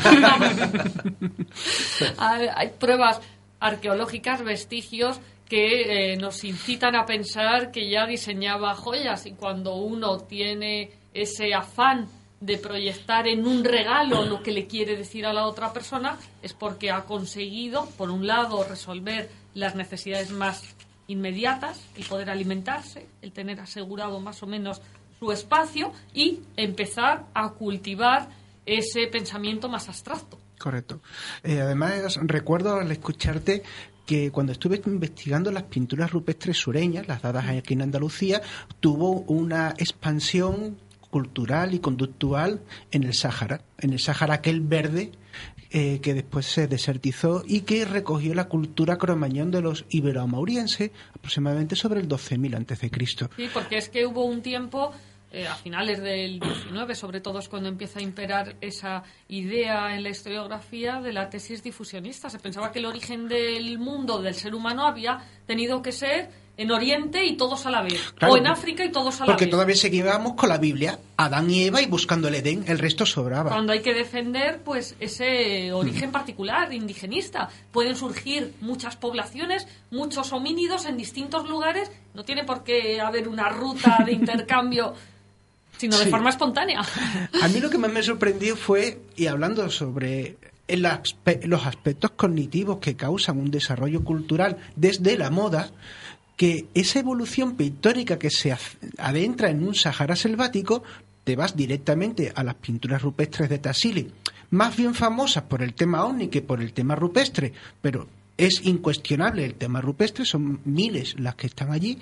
Hay pruebas arqueológicas, vestigios que nos incitan a pensar que ya diseñaba joyas, y cuando uno tiene ese afán de proyectar en un regalo lo que le quiere decir a la otra persona, es porque ha conseguido, por un lado, resolver las necesidades más inmediatas, el poder alimentarse, el tener asegurado más o menos su espacio, y empezar a cultivar ese pensamiento más abstracto.
Correcto. Además, recuerdo al escucharte que cuando estuve investigando las pinturas rupestres sureñas, las dadas aquí en Andalucía, tuvo una expansión cultural y conductual en el Sáhara aquel verde que después se desertizó y que recogió la cultura cromañón de los iberomaurienses aproximadamente sobre el 12.000 a.C.
Sí, porque es que hubo un tiempo, a finales del 19, sobre todo es cuando empieza a imperar esa idea en la historiografía de la tesis difusionista. Se pensaba que el origen del mundo, del ser humano, había tenido que ser en Oriente y todos a la vez,
claro,
o en África y todos a la vez.
Porque todavía seguíamos con la Biblia, Adán y Eva, y buscando el Edén, el resto sobraba.
Cuando hay que defender pues ese origen particular, indigenista. Pueden surgir muchas poblaciones, muchos homínidos en distintos lugares, no tiene por qué haber una ruta de intercambio, sino de forma espontánea.
A mí lo que más me sorprendió fue, y hablando sobre los aspectos cognitivos que causan un desarrollo cultural desde la moda, que esa evolución pictórica que se adentra en un Sahara selvático, te vas directamente a las pinturas rupestres de Tassili, más bien famosas por el tema ovni que por el tema rupestre, pero es incuestionable el tema rupestre, son miles las que están allí.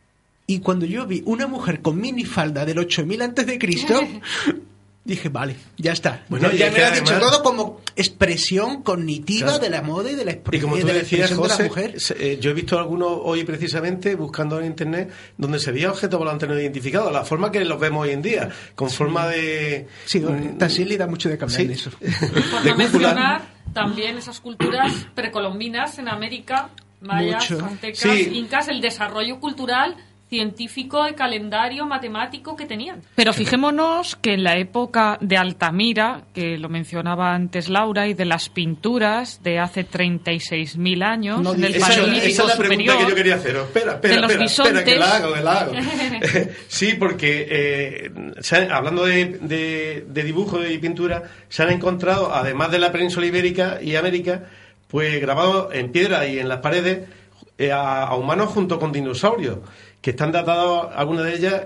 Y cuando yo vi una mujer con minifalda del 8000 a.C., dije, vale, ya está.
Bueno,
ya me lo ha
además,
dicho todo como expresión cognitiva,
claro,
de la moda y de la,
y como tú decías,
expresión
José,
de la mujer.
Yo he visto algunos hoy precisamente buscando en internet donde se veía objetos volantes no identificados, la forma que los vemos hoy en día, con forma de...
Sí, Tassili da mucho de hablar de eso.
Por no mencionar también esas culturas precolombinas en América, mayas, aztecas, incas, el desarrollo cultural, científico, el calendario matemático que tenían.
Pero fijémonos que en la época de Altamira, que lo mencionaba antes Laura, y de las pinturas de hace 36.000 años, en el Paleolítico
esa es la
superior,
pregunta que yo quería haceros. Espera, que la hago. Sí, porque hablando de dibujo y pintura, se han encontrado, además de la península ibérica y América, pues grabados en piedra y en las paredes a humanos junto con dinosaurios, que están datados, algunas de ellas,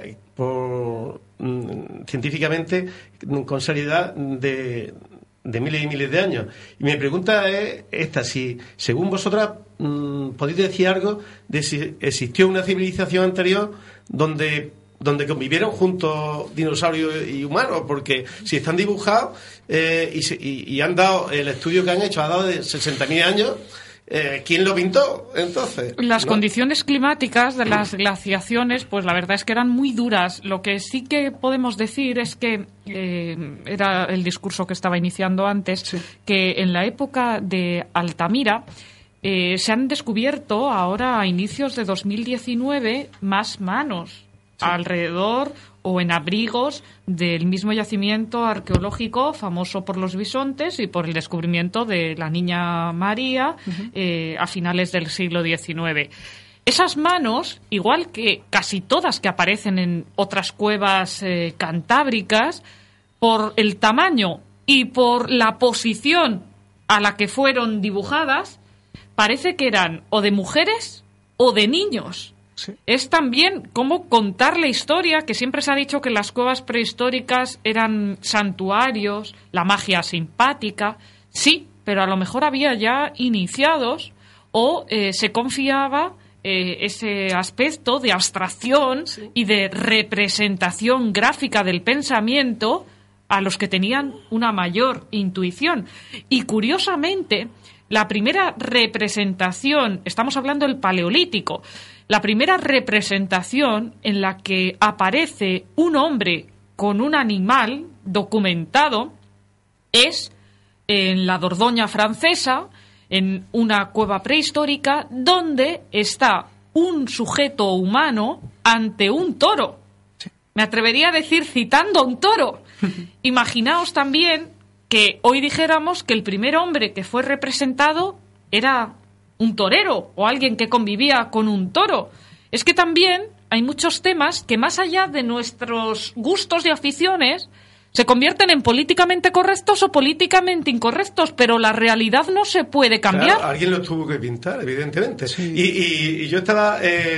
científicamente, con seriedad de miles y miles de años. Y mi pregunta es esta: si, según vosotras, podéis decir algo de si existió una civilización anterior donde convivieron juntos dinosaurios y humanos, porque si están dibujados y han dado, el estudio que han hecho ha dado de 60.000 años, ¿quién lo pintó entonces?
Las
¿no?
condiciones climáticas de las glaciaciones, pues la verdad es que eran muy duras. Lo que sí que podemos decir es que, era el discurso que estaba iniciando antes, sí, que en la época de Altamira se han descubierto ahora a inicios de 2019 más manos, sí, alrededor o en abrigos del mismo yacimiento arqueológico famoso por los bisontes y por el descubrimiento de la Niña María a finales del siglo XIX. Esas manos, igual que casi todas que aparecen en otras cuevas cantábricas, por el tamaño y por la posición a la que fueron dibujadas, parece que eran o de mujeres o de niños. Sí. Es también cómo contar la historia, que siempre se ha dicho que las cuevas prehistóricas eran santuarios, la magia simpática. Sí, pero a lo mejor había ya iniciados o se confiaba ese aspecto de abstracción, sí, y de representación gráfica del pensamiento a los que tenían una mayor intuición. Y curiosamente, la primera representación, estamos hablando del Paleolítico, la primera representación en la que aparece un hombre con un animal documentado es en la Dordoña francesa, en una cueva prehistórica, donde está un sujeto humano ante un toro. Me atrevería a decir citando a un toro. Imaginaos también que hoy dijéramos que el primer hombre que fue representado era un torero o alguien que convivía con un toro. Es que también hay muchos temas que, más allá de nuestros gustos y aficiones, se convierten en políticamente correctos o políticamente incorrectos, pero la realidad no se puede cambiar.
Claro, alguien lo tuvo que pintar, evidentemente. Sí. Y yo estaba,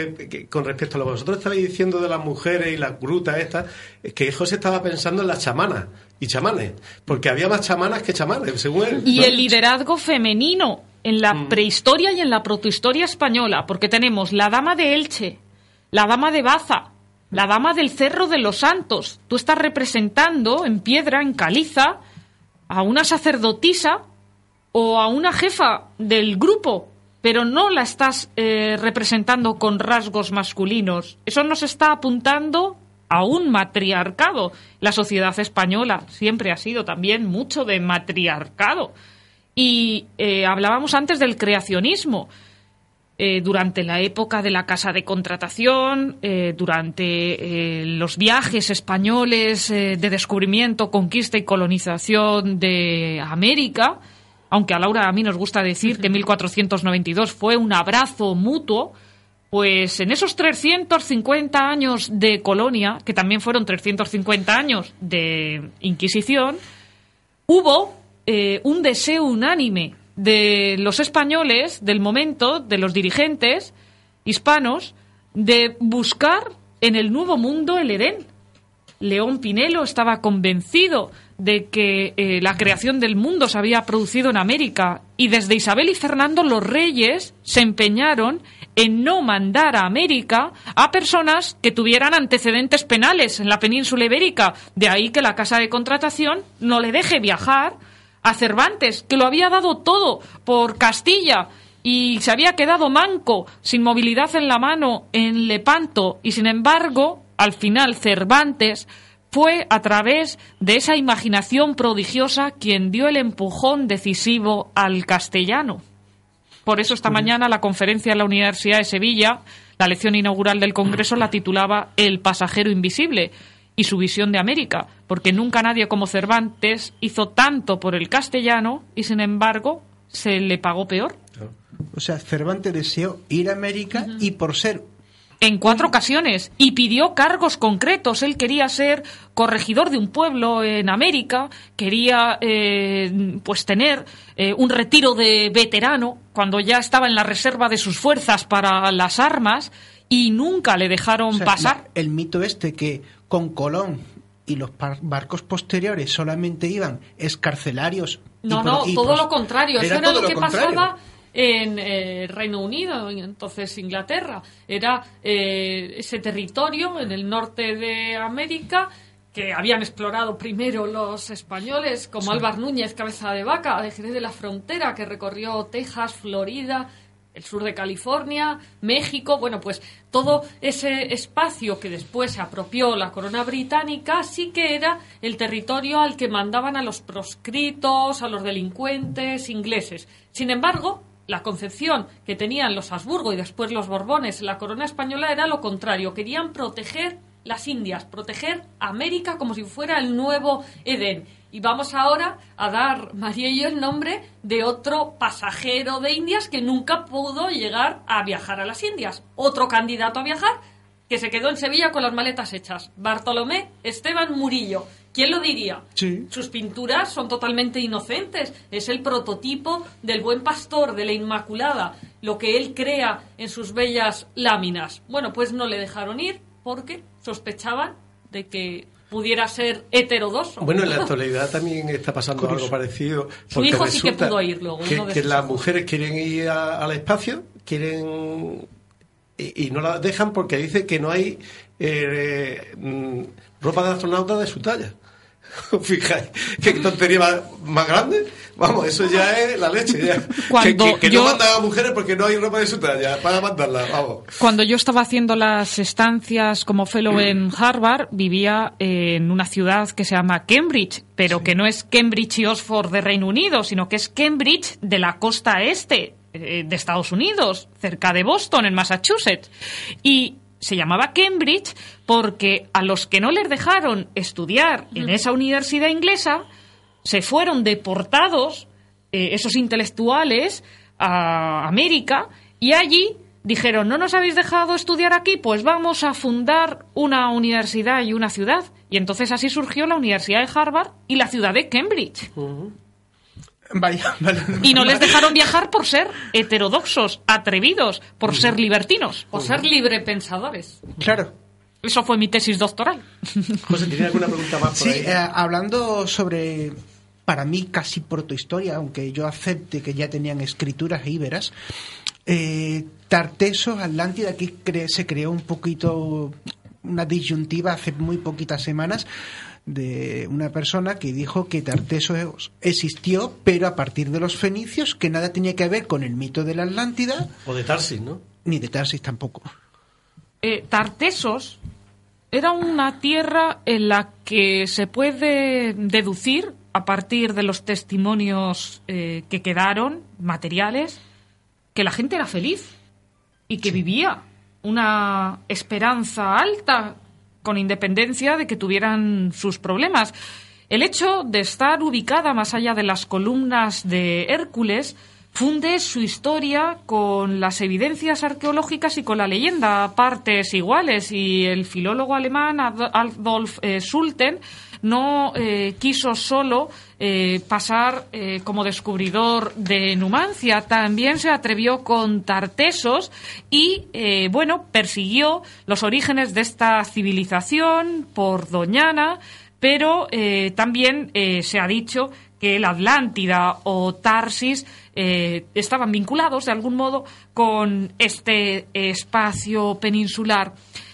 con respecto a lo que vosotros estabais diciendo de las mujeres y las grutas estas, que José estaba pensando en las chamanas y chamanes, porque había más chamanas que chamanes, según él.
Y
¿no?
El liderazgo femenino en la prehistoria y en la protohistoria española, porque tenemos la dama de Elche, la dama de Baza, la dama del Cerro de los Santos. Tú estás representando en piedra, en caliza, a una sacerdotisa o a una jefa del grupo, pero no la estás representando con rasgos masculinos. Eso nos está apuntando a un matriarcado. La sociedad española siempre ha sido también mucho de matriarcado. Y hablábamos antes del creacionismo. Durante la época de la casa de contratación, durante los viajes españoles de descubrimiento, conquista y colonización de América, aunque a Laura a mí nos gusta decir que 1492 fue un abrazo mutuo, pues en esos 350 años de colonia, que también fueron 350 años de Inquisición, hubo un deseo unánime de los españoles del momento, de los dirigentes hispanos, de buscar en el Nuevo Mundo el Edén. León Pinelo estaba convencido de que la creación del mundo se había producido en América, y desde Isabel y Fernando los reyes se empeñaron en no mandar a América a personas que tuvieran antecedentes penales en la península ibérica. De ahí que la casa de contratación no le deje viajar a Cervantes, que lo había dado todo por Castilla y se había quedado manco, sin movilidad en la mano, en Lepanto, y sin embargo, al final Cervantes fue, a través de esa imaginación prodigiosa, quien dio el empujón decisivo al castellano. Por eso esta mañana la conferencia en la Universidad de Sevilla, la lección inaugural del Congreso, la titulaba El pasajero invisible y su visión de América, porque nunca nadie como Cervantes hizo tanto por el castellano y, sin embargo, se le pagó peor.
O sea, Cervantes deseó ir a América y, por ser...
En 4 ocasiones, y pidió cargos concretos. Él quería ser corregidor de un pueblo en América, quería pues tener un retiro de veterano cuando ya estaba en la reserva de sus fuerzas para las armas, y nunca le dejaron pasar.
El mito que con Colón y los barcos posteriores solamente iban escarcelarios.
Todo lo contrario. Eso era lo que pasaba en Reino Unido, y entonces Inglaterra. Era ese territorio en el norte de América
que habían explorado primero los españoles, como Álvar Núñez, cabeza de vaca, de Jerez de la Frontera, que recorrió Texas, Florida, el sur de California, México. Bueno, pues todo ese espacio que después se apropió la corona británica sí que era el territorio al que mandaban a los proscritos, a los delincuentes ingleses. Sin embargo, la concepción que tenían los Habsburgo y después los Borbones en la corona española era lo contrario. Querían proteger las Indias, proteger América como si fuera el nuevo Edén. Y vamos ahora a dar, María y yo, el nombre de otro pasajero de Indias que nunca pudo llegar a viajar a las Indias. Otro candidato a viajar que se quedó en Sevilla con las maletas hechas. Bartolomé Esteban Murillo. ¿Quién lo diría?
Sí.
Sus pinturas son totalmente inocentes. Es el prototipo del buen pastor, de la Inmaculada, lo que él crea en sus bellas láminas. Bueno, pues no le dejaron ir porque sospechaban de que pudiera ser heterodoxo.
Bueno, en la actualidad también está pasando algo parecido.
Su hijo sí que pudo ir luego.
Que las mujeres quieren ir al espacio, quieren y no las dejan porque dice que no hay ropa de astronauta de su talla. Fijáis, qué tontería más grande. Vamos, eso ya es la leche. Ya. Que no mandan a mujeres porque no hay ropa de su talla para mandarla. Vamos.
Cuando yo estaba haciendo las estancias como fellow en Harvard, vivía en una ciudad que se llama Cambridge, pero que no es Cambridge y Oxford de Reino Unido, sino que es Cambridge de la costa este de Estados Unidos, cerca de Boston, en Massachusetts. Y se llamaba Cambridge porque a los que no les dejaron estudiar en esa universidad inglesa se fueron deportados esos intelectuales a América y allí dijeron, ¿no nos habéis dejado estudiar aquí? Pues vamos a fundar una universidad y una ciudad. Y entonces así surgió la Universidad de Harvard y la ciudad de Cambridge.
Vaya.
Y no les dejaron viajar por ser heterodoxos, atrevidos, por ser libertinos.
Por ser librepensadores.
Claro.
Eso fue mi tesis doctoral.
José, ¿tiene alguna pregunta más por ahí?
Sí, hablando sobre, para mí, casi protohistoria, aunque yo acepte que ya tenían escrituras íberas, Tartessos, Atlántida, aquí se creó un poquito una disyuntiva hace muy poquitas semanas de una persona que dijo que Tartessos existió, pero a partir de los fenicios, que nada tenía que ver con el mito de la Atlántida.
O de Tarsis, ¿no?
Ni de Tarsis tampoco.
Tartessos era una tierra en la que se puede deducir, a partir de los testimonios que quedaron, materiales, que la gente era feliz y que vivía una esperanza alta, con independencia de que tuvieran sus problemas. El hecho de estar ubicada más allá de las columnas de Hércules funde su historia con las evidencias arqueológicas y con la leyenda a partes iguales, y el filólogo alemán Adolf Schulten no quiso solo pasar como descubridor de Numancia, también se atrevió con Tartessos y, persiguió los orígenes de esta civilización por Doñana, pero también se ha dicho que la Atlántida o Tarsis estaban vinculados de algún modo con este espacio peninsular.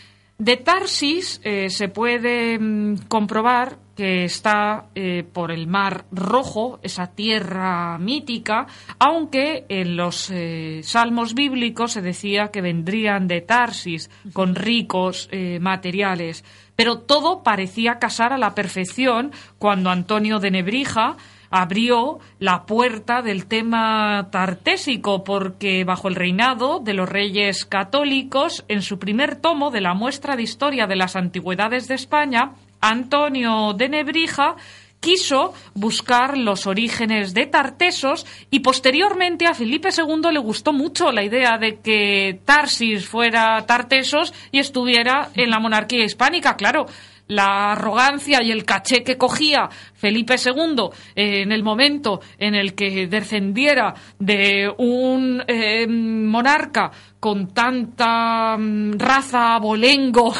De Tarsis se puede comprobar que está por el Mar Rojo, esa tierra mítica, aunque en los salmos bíblicos se decía que vendrían de Tarsis con ricos materiales. Pero todo parecía casar a la perfección cuando Antonio de Nebrija abrió la puerta del tema tartésico, porque bajo el reinado de los reyes católicos, en su primer tomo de la muestra de historia de las antigüedades de España, Antonio de Nebrija quiso buscar los orígenes de Tartessos, y posteriormente a Felipe II le gustó mucho la idea de que Tarsis fuera Tartessos y estuviera en la monarquía hispánica. Claro, la arrogancia y el caché que cogía Felipe II en el momento en el que descendiera de un monarca con tanta raza, abolengo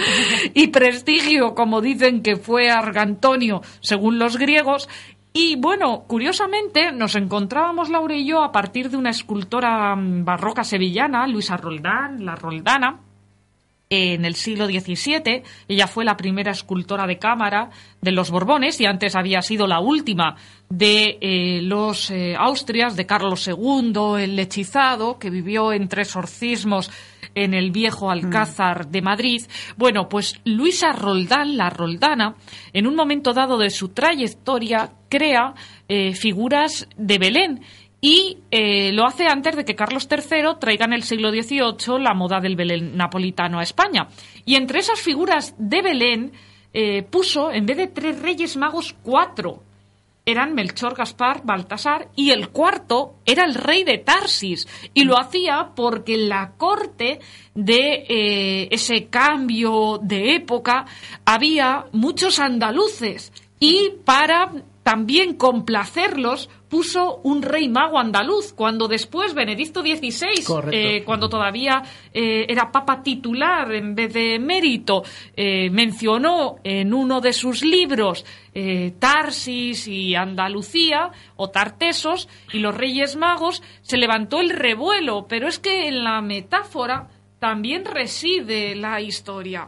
y prestigio como dicen que fue Argantonio según los griegos. Y bueno, curiosamente nos encontrábamos Laura y yo a partir de una escultora barroca sevillana, Luisa Roldán, la Roldana, en el siglo XVII. Ella fue la primera escultora de cámara de los Borbones y antes había sido la última de los Austrias, de Carlos II, el hechizado, que vivió en 3 exorcismos en el viejo Alcázar de Madrid. Bueno, pues Luisa Roldán, la Roldana, en un momento dado de su trayectoria, crea figuras de Belén. Y lo hace antes de que Carlos III traiga en el siglo XVIII la moda del Belén napolitano a España. Y entre esas figuras de Belén puso, en vez de 3 reyes magos, 4. Eran Melchor, Gaspar, Baltasar, y el cuarto era el rey de Tarsis. Y lo hacía porque en la corte de ese cambio de época había muchos andaluces. Y para también complacerlos puso un rey mago andaluz, cuando después Benedicto XVI, cuando todavía era papa titular en vez de emérito, mencionó en uno de sus libros Tarsis y Andalucía, o Tartesos, y los Reyes Magos, se levantó el revuelo, pero es que en la metáfora también reside la historia.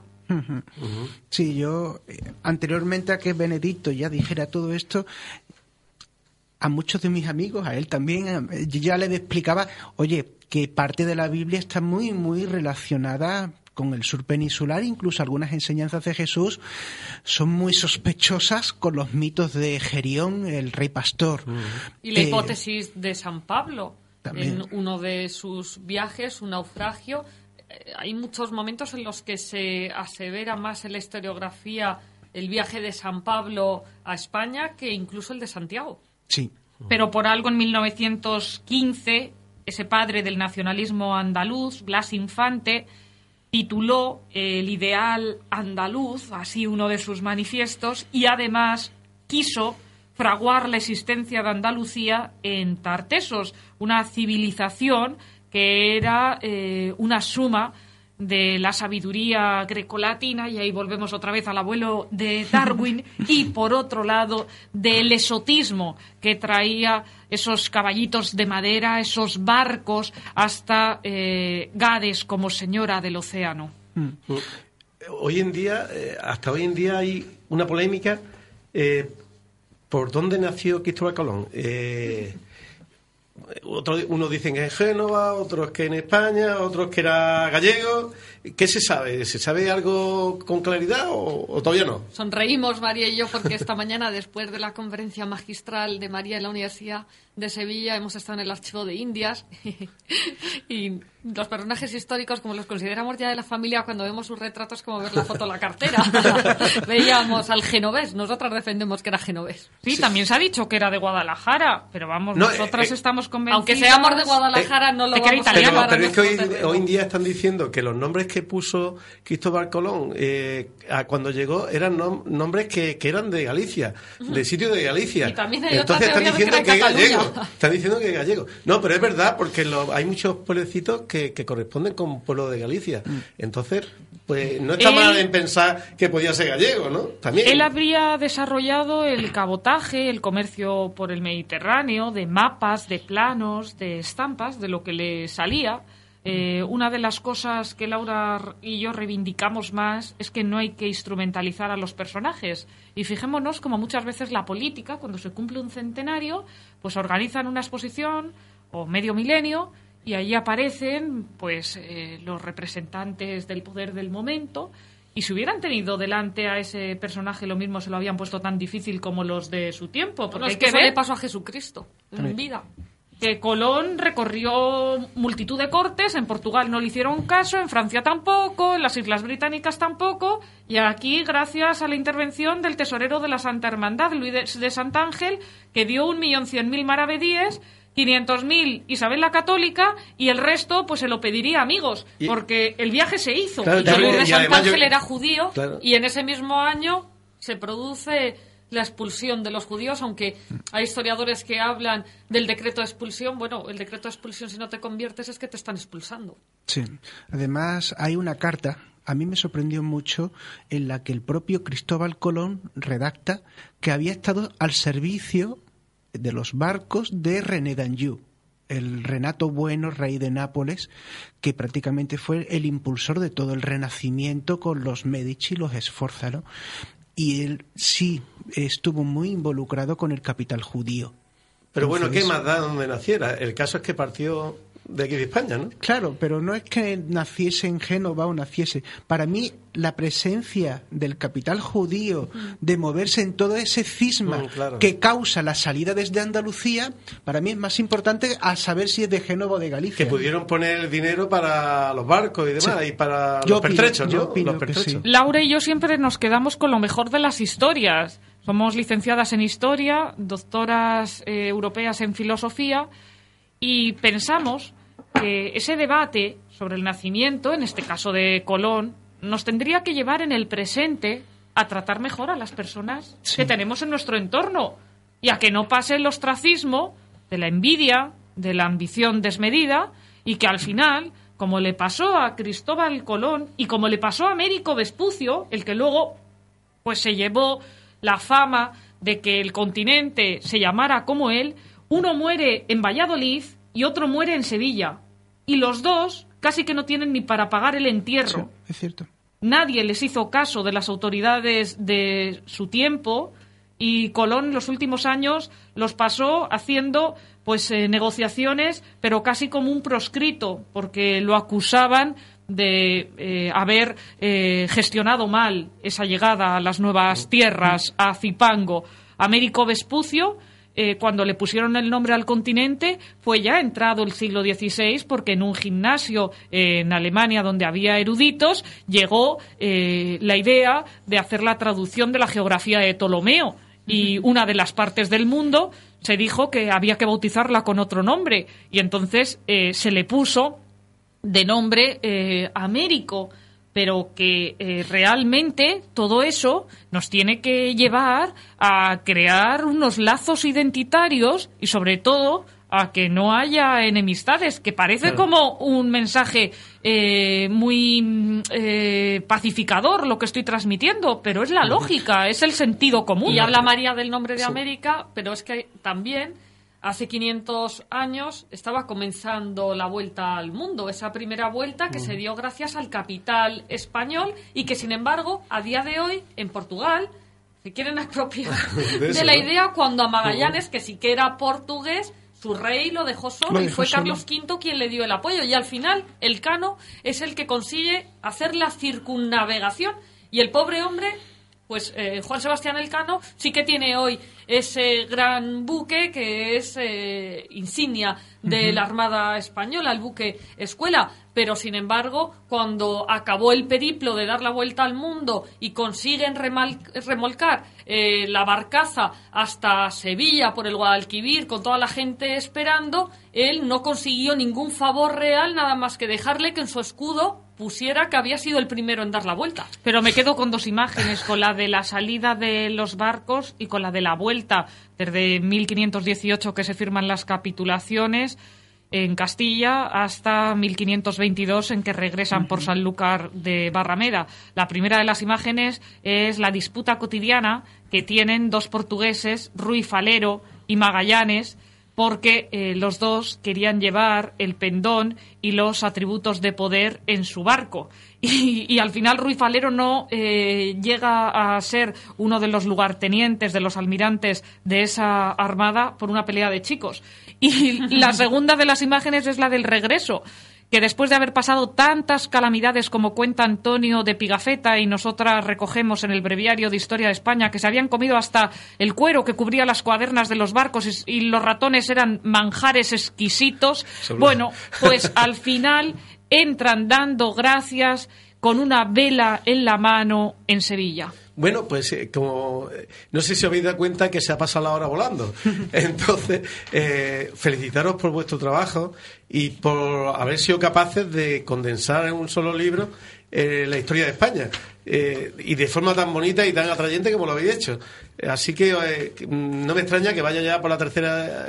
Sí, yo, anteriormente a que Benedicto ya dijera todo esto, a muchos de mis amigos, a él también, yo ya le explicaba, oye, que parte de la Biblia está muy, muy relacionada con el sur peninsular, incluso algunas enseñanzas de Jesús son muy sospechosas con los mitos de Gerión, el rey pastor.
Y la hipótesis de San Pablo,
también.
En uno de sus viajes, un naufragio. Hay muchos momentos en los que se asevera más en la historiografía el viaje de San Pablo a España que incluso el de Santiago.
Sí.
Pero por algo en 1915, ese padre del nacionalismo andaluz, Blas Infante, tituló El ideal andaluz, así uno de sus manifiestos, y además quiso fraguar la existencia de Andalucía en Tartesos, una civilización que era una suma de la sabiduría grecolatina, y ahí volvemos otra vez al abuelo de Darwin, y por otro lado del esotismo que traía esos caballitos de madera, esos barcos, hasta Gades como señora del océano.
Hoy en día, hasta hoy en día hay una polémica por dónde nació Cristóbal Colón. Unos dicen que en Génova, otros que en España, otros que era gallego. ¿Qué se sabe? ¿Se sabe algo con claridad o todavía no?
Sonreímos, María y yo, porque esta mañana, después de la conferencia magistral de María en la Universidad de Sevilla, hemos estado en el Archivo de Indias y los personajes históricos, como los consideramos ya de la familia, cuando vemos sus retratos, como ver la foto en la cartera. Veíamos al genovés, nosotras defendemos que era genovés.
Sí, también se ha dicho que era de Guadalajara, pero vamos,
No,
nosotras estamos convencidas.
Aunque seamos de Guadalajara, no lo
de que era
vamos a
italiano.
llevar a
Pero es que
nuestro
hoy en día están diciendo que los nombres que puso Cristóbal Colón cuando llegó eran nombres que eran de Galicia, de sitios de Galicia.
Y también hay
Entonces
otra
están
teoría de
diciendo
que
que es
era de
gallego.
Cataluña.
Están diciendo que es gallego. No, pero es verdad, porque hay muchos pueblecitos que corresponden con pueblo de Galicia. Entonces, pues no está mal en pensar que podía ser gallego, ¿no? También.
Él habría desarrollado el cabotaje, el comercio por el Mediterráneo, de mapas, de planos, de estampas, de lo que le salía. Una de las cosas que Laura y yo reivindicamos más es que no hay que instrumentalizar a los personajes. Y fijémonos como muchas veces la política, cuando se cumple un centenario, pues organizan una exposición o medio milenio y ahí aparecen pues los representantes del poder del momento. Y si hubieran tenido delante a ese personaje, lo mismo se lo habían puesto tan difícil como los de su tiempo. Porque
Bueno,
hay
es que
que
eso
ver
le pasó a Jesucristo en vida.
que Colón recorrió multitud de cortes, en Portugal no le hicieron caso, en Francia tampoco, en las Islas Británicas tampoco, y aquí gracias a la intervención del tesorero de la Santa Hermandad, Luis de Santángel, que dio 1.100.000 maravedíes, 500.000 Isabel la Católica, y el resto pues se lo pediría a amigos, porque el viaje se hizo.
Claro,
Y que Luis de
y además
Santángel
yo-
era judío,
Claro.
y en ese mismo año se produce la expulsión de los judíos, aunque hay historiadores que hablan del decreto de expulsión. Bueno, el decreto de expulsión, si no te conviertes, es que te están expulsando.
Sí. Además, hay una carta, a mí me sorprendió mucho, en la que el propio Cristóbal Colón redacta que había estado al servicio de los barcos de René d'Anjou, el Renato Bueno, rey de Nápoles, que prácticamente fue el impulsor de todo el Renacimiento con los Medici y los Sforza, ¿no? Y él sí estuvo muy involucrado con el capital judío.
Pero
Entonces,
bueno, ¿qué más da donde naciera? El caso es que partió de aquí de España, ¿no?
Claro, pero no es que naciese en Génova o naciese. Para mí, la presencia del capital judío, de moverse en todo ese cisma
claro,
que causa la salida desde Andalucía, para mí es más importante a saber si es de Génova o de Galicia.
Que pudieron poner dinero para los barcos y demás,
Sí.
y para
Yo
los
opino-
pertrechos,
yo
¿no?
opino
Los
que
pertrechos.
sí.
Laura y yo siempre nos quedamos con lo mejor de las historias. Somos licenciadas en Historia, doctoras europeas en Filosofía, y pensamos que ese debate sobre el nacimiento, en este caso de Colón, nos tendría que llevar en el presente a tratar mejor a las personas que tenemos en nuestro entorno y a que no pase el ostracismo de la envidia, de la ambición desmedida, y que al final, como le pasó a Cristóbal Colón y como le pasó a Américo Vespucio, el que luego pues se llevó la fama de que el continente se llamara como él, uno muere en Valladolid y otro muere en Sevilla. Y los dos casi que no tienen ni para pagar el entierro.
Sí, es cierto.
Nadie les hizo caso de las autoridades de su tiempo, y Colón en los últimos años los pasó haciendo pues negociaciones, pero casi como un proscrito, porque lo acusaban de haber gestionado mal esa llegada a las nuevas tierras, a Zipango. Américo Vespucio, cuando le pusieron el nombre al continente, fue ya entrado el siglo XVI, porque en un gimnasio en Alemania donde había eruditos llegó la idea de hacer la traducción de la geografía de Ptolomeo, y una de las partes del mundo se dijo que había que bautizarla con otro nombre, y entonces se le puso de nombre Américo. Pero que realmente todo eso nos tiene que llevar a crear unos lazos identitarios y, sobre todo, a que no haya enemistades, que parece como un mensaje muy pacificador lo que estoy transmitiendo, pero es la lógica, es el sentido común.
Y habla María del nombre de América, pero es que también hace 500 años estaba comenzando la vuelta al mundo, esa primera vuelta que se dio gracias al capital español y que, sin embargo, a día de hoy, en Portugal, se quieren apropiar de la idea cuando a Magallanes, que sí que era portugués, su rey lo dejó solo y fue Carlos V quien le dio el apoyo. Y al final, Elcano es el que consigue hacer la circunnavegación. Y el pobre hombre, pues Juan Sebastián Elcano, sí que tiene hoy ese gran buque que es insignia de la Armada Española, el buque Escuela. Pero, sin embargo, cuando acabó el periplo de dar la vuelta al mundo y consiguen remolcar la barcaza hasta Sevilla por el Guadalquivir con toda la gente esperando, él no consiguió ningún favor real, nada más que dejarle que en su escudo pusiera que había sido el primero en dar la vuelta.
Pero me quedo con dos imágenes, con la de la salida de los barcos y con la de la vuelta, desde 1518 que se firman las capitulaciones en Castilla hasta 1522 en que regresan por Sanlúcar de Barrameda. La primera de las imágenes es la disputa cotidiana que tienen dos portugueses, Ruy Falero y Magallanes, porque los dos querían llevar el pendón y los atributos de poder en su barco. Y al final Ruy Falero no llega a ser uno de los lugartenientes, de los almirantes de esa armada por una pelea de chicos. Y la segunda de las imágenes es la del regreso, que después de haber pasado tantas calamidades como cuenta Antonio de Pigafetta y nosotras recogemos en el Breviario de Historia de España, que se habían comido hasta el cuero que cubría las cuadernas de los barcos y los ratones eran manjares exquisitos, bueno, pues al final entran dando gracias con una vela en la mano en Sevilla.
Bueno, pues como no sé si os habéis dado cuenta que se ha pasado la hora volando. Entonces, felicitaros por vuestro trabajo y por haber sido capaces de condensar en un solo libro la historia de España. Y de forma tan bonita y tan atrayente como lo habéis hecho. Así que no me extraña que vaya ya por la tercera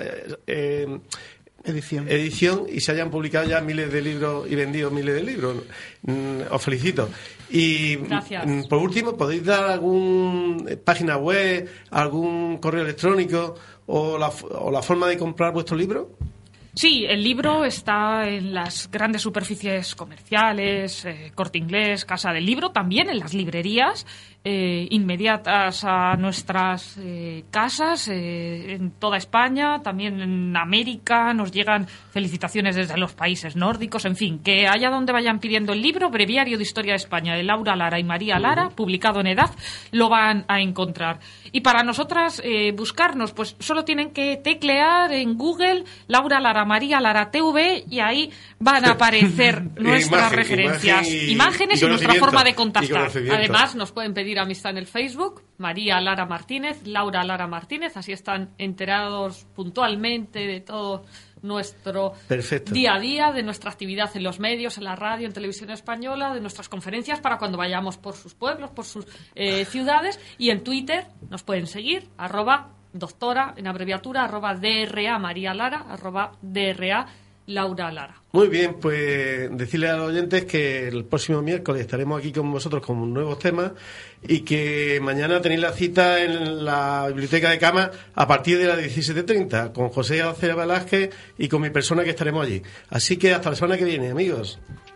edición y se hayan publicado ya miles de libros y vendido miles de libros. Os felicito. Y
gracias.
Por último, ¿podéis dar alguna página web, algún correo electrónico o la forma de comprar vuestro libro?
Sí, el libro está en las grandes superficies comerciales, Corte Inglés, Casa del Libro, también en las librerías inmediatas a nuestras casas, en toda España, también en América. Nos llegan felicitaciones desde los países nórdicos, en fin, que allá donde vayan pidiendo el libro, Breviario de Historia de España de Laura Lara y María Lara, publicado en EDAF, lo van a encontrar. Y para nosotras buscarnos, pues solo tienen que teclear en Google Laura Lara, María Lara TV, y ahí van a aparecer nuestras referencias, imágenes y nuestra forma de contactar. Además, nos pueden pedir amistad en el Facebook, María Lara Martínez, Laura Lara Martínez, así están enterados puntualmente de todo nuestro día a día, de nuestra actividad en los medios, en la radio, en televisión española, de nuestras conferencias para cuando vayamos por sus pueblos, por sus ciudades. Y en Twitter nos pueden seguir, @doctora, en abreviatura, @DRA María Lara, @DRA Laura Lara.
Muy bien, pues decirle a los oyentes que el próximo miércoles estaremos aquí con vosotros con nuevos temas y que mañana tenéis la cita en la Biblioteca de Cama a partir de las 17:30 con José Alcea Velázquez y con mi persona, que estaremos allí. Así que hasta la semana que viene, amigos.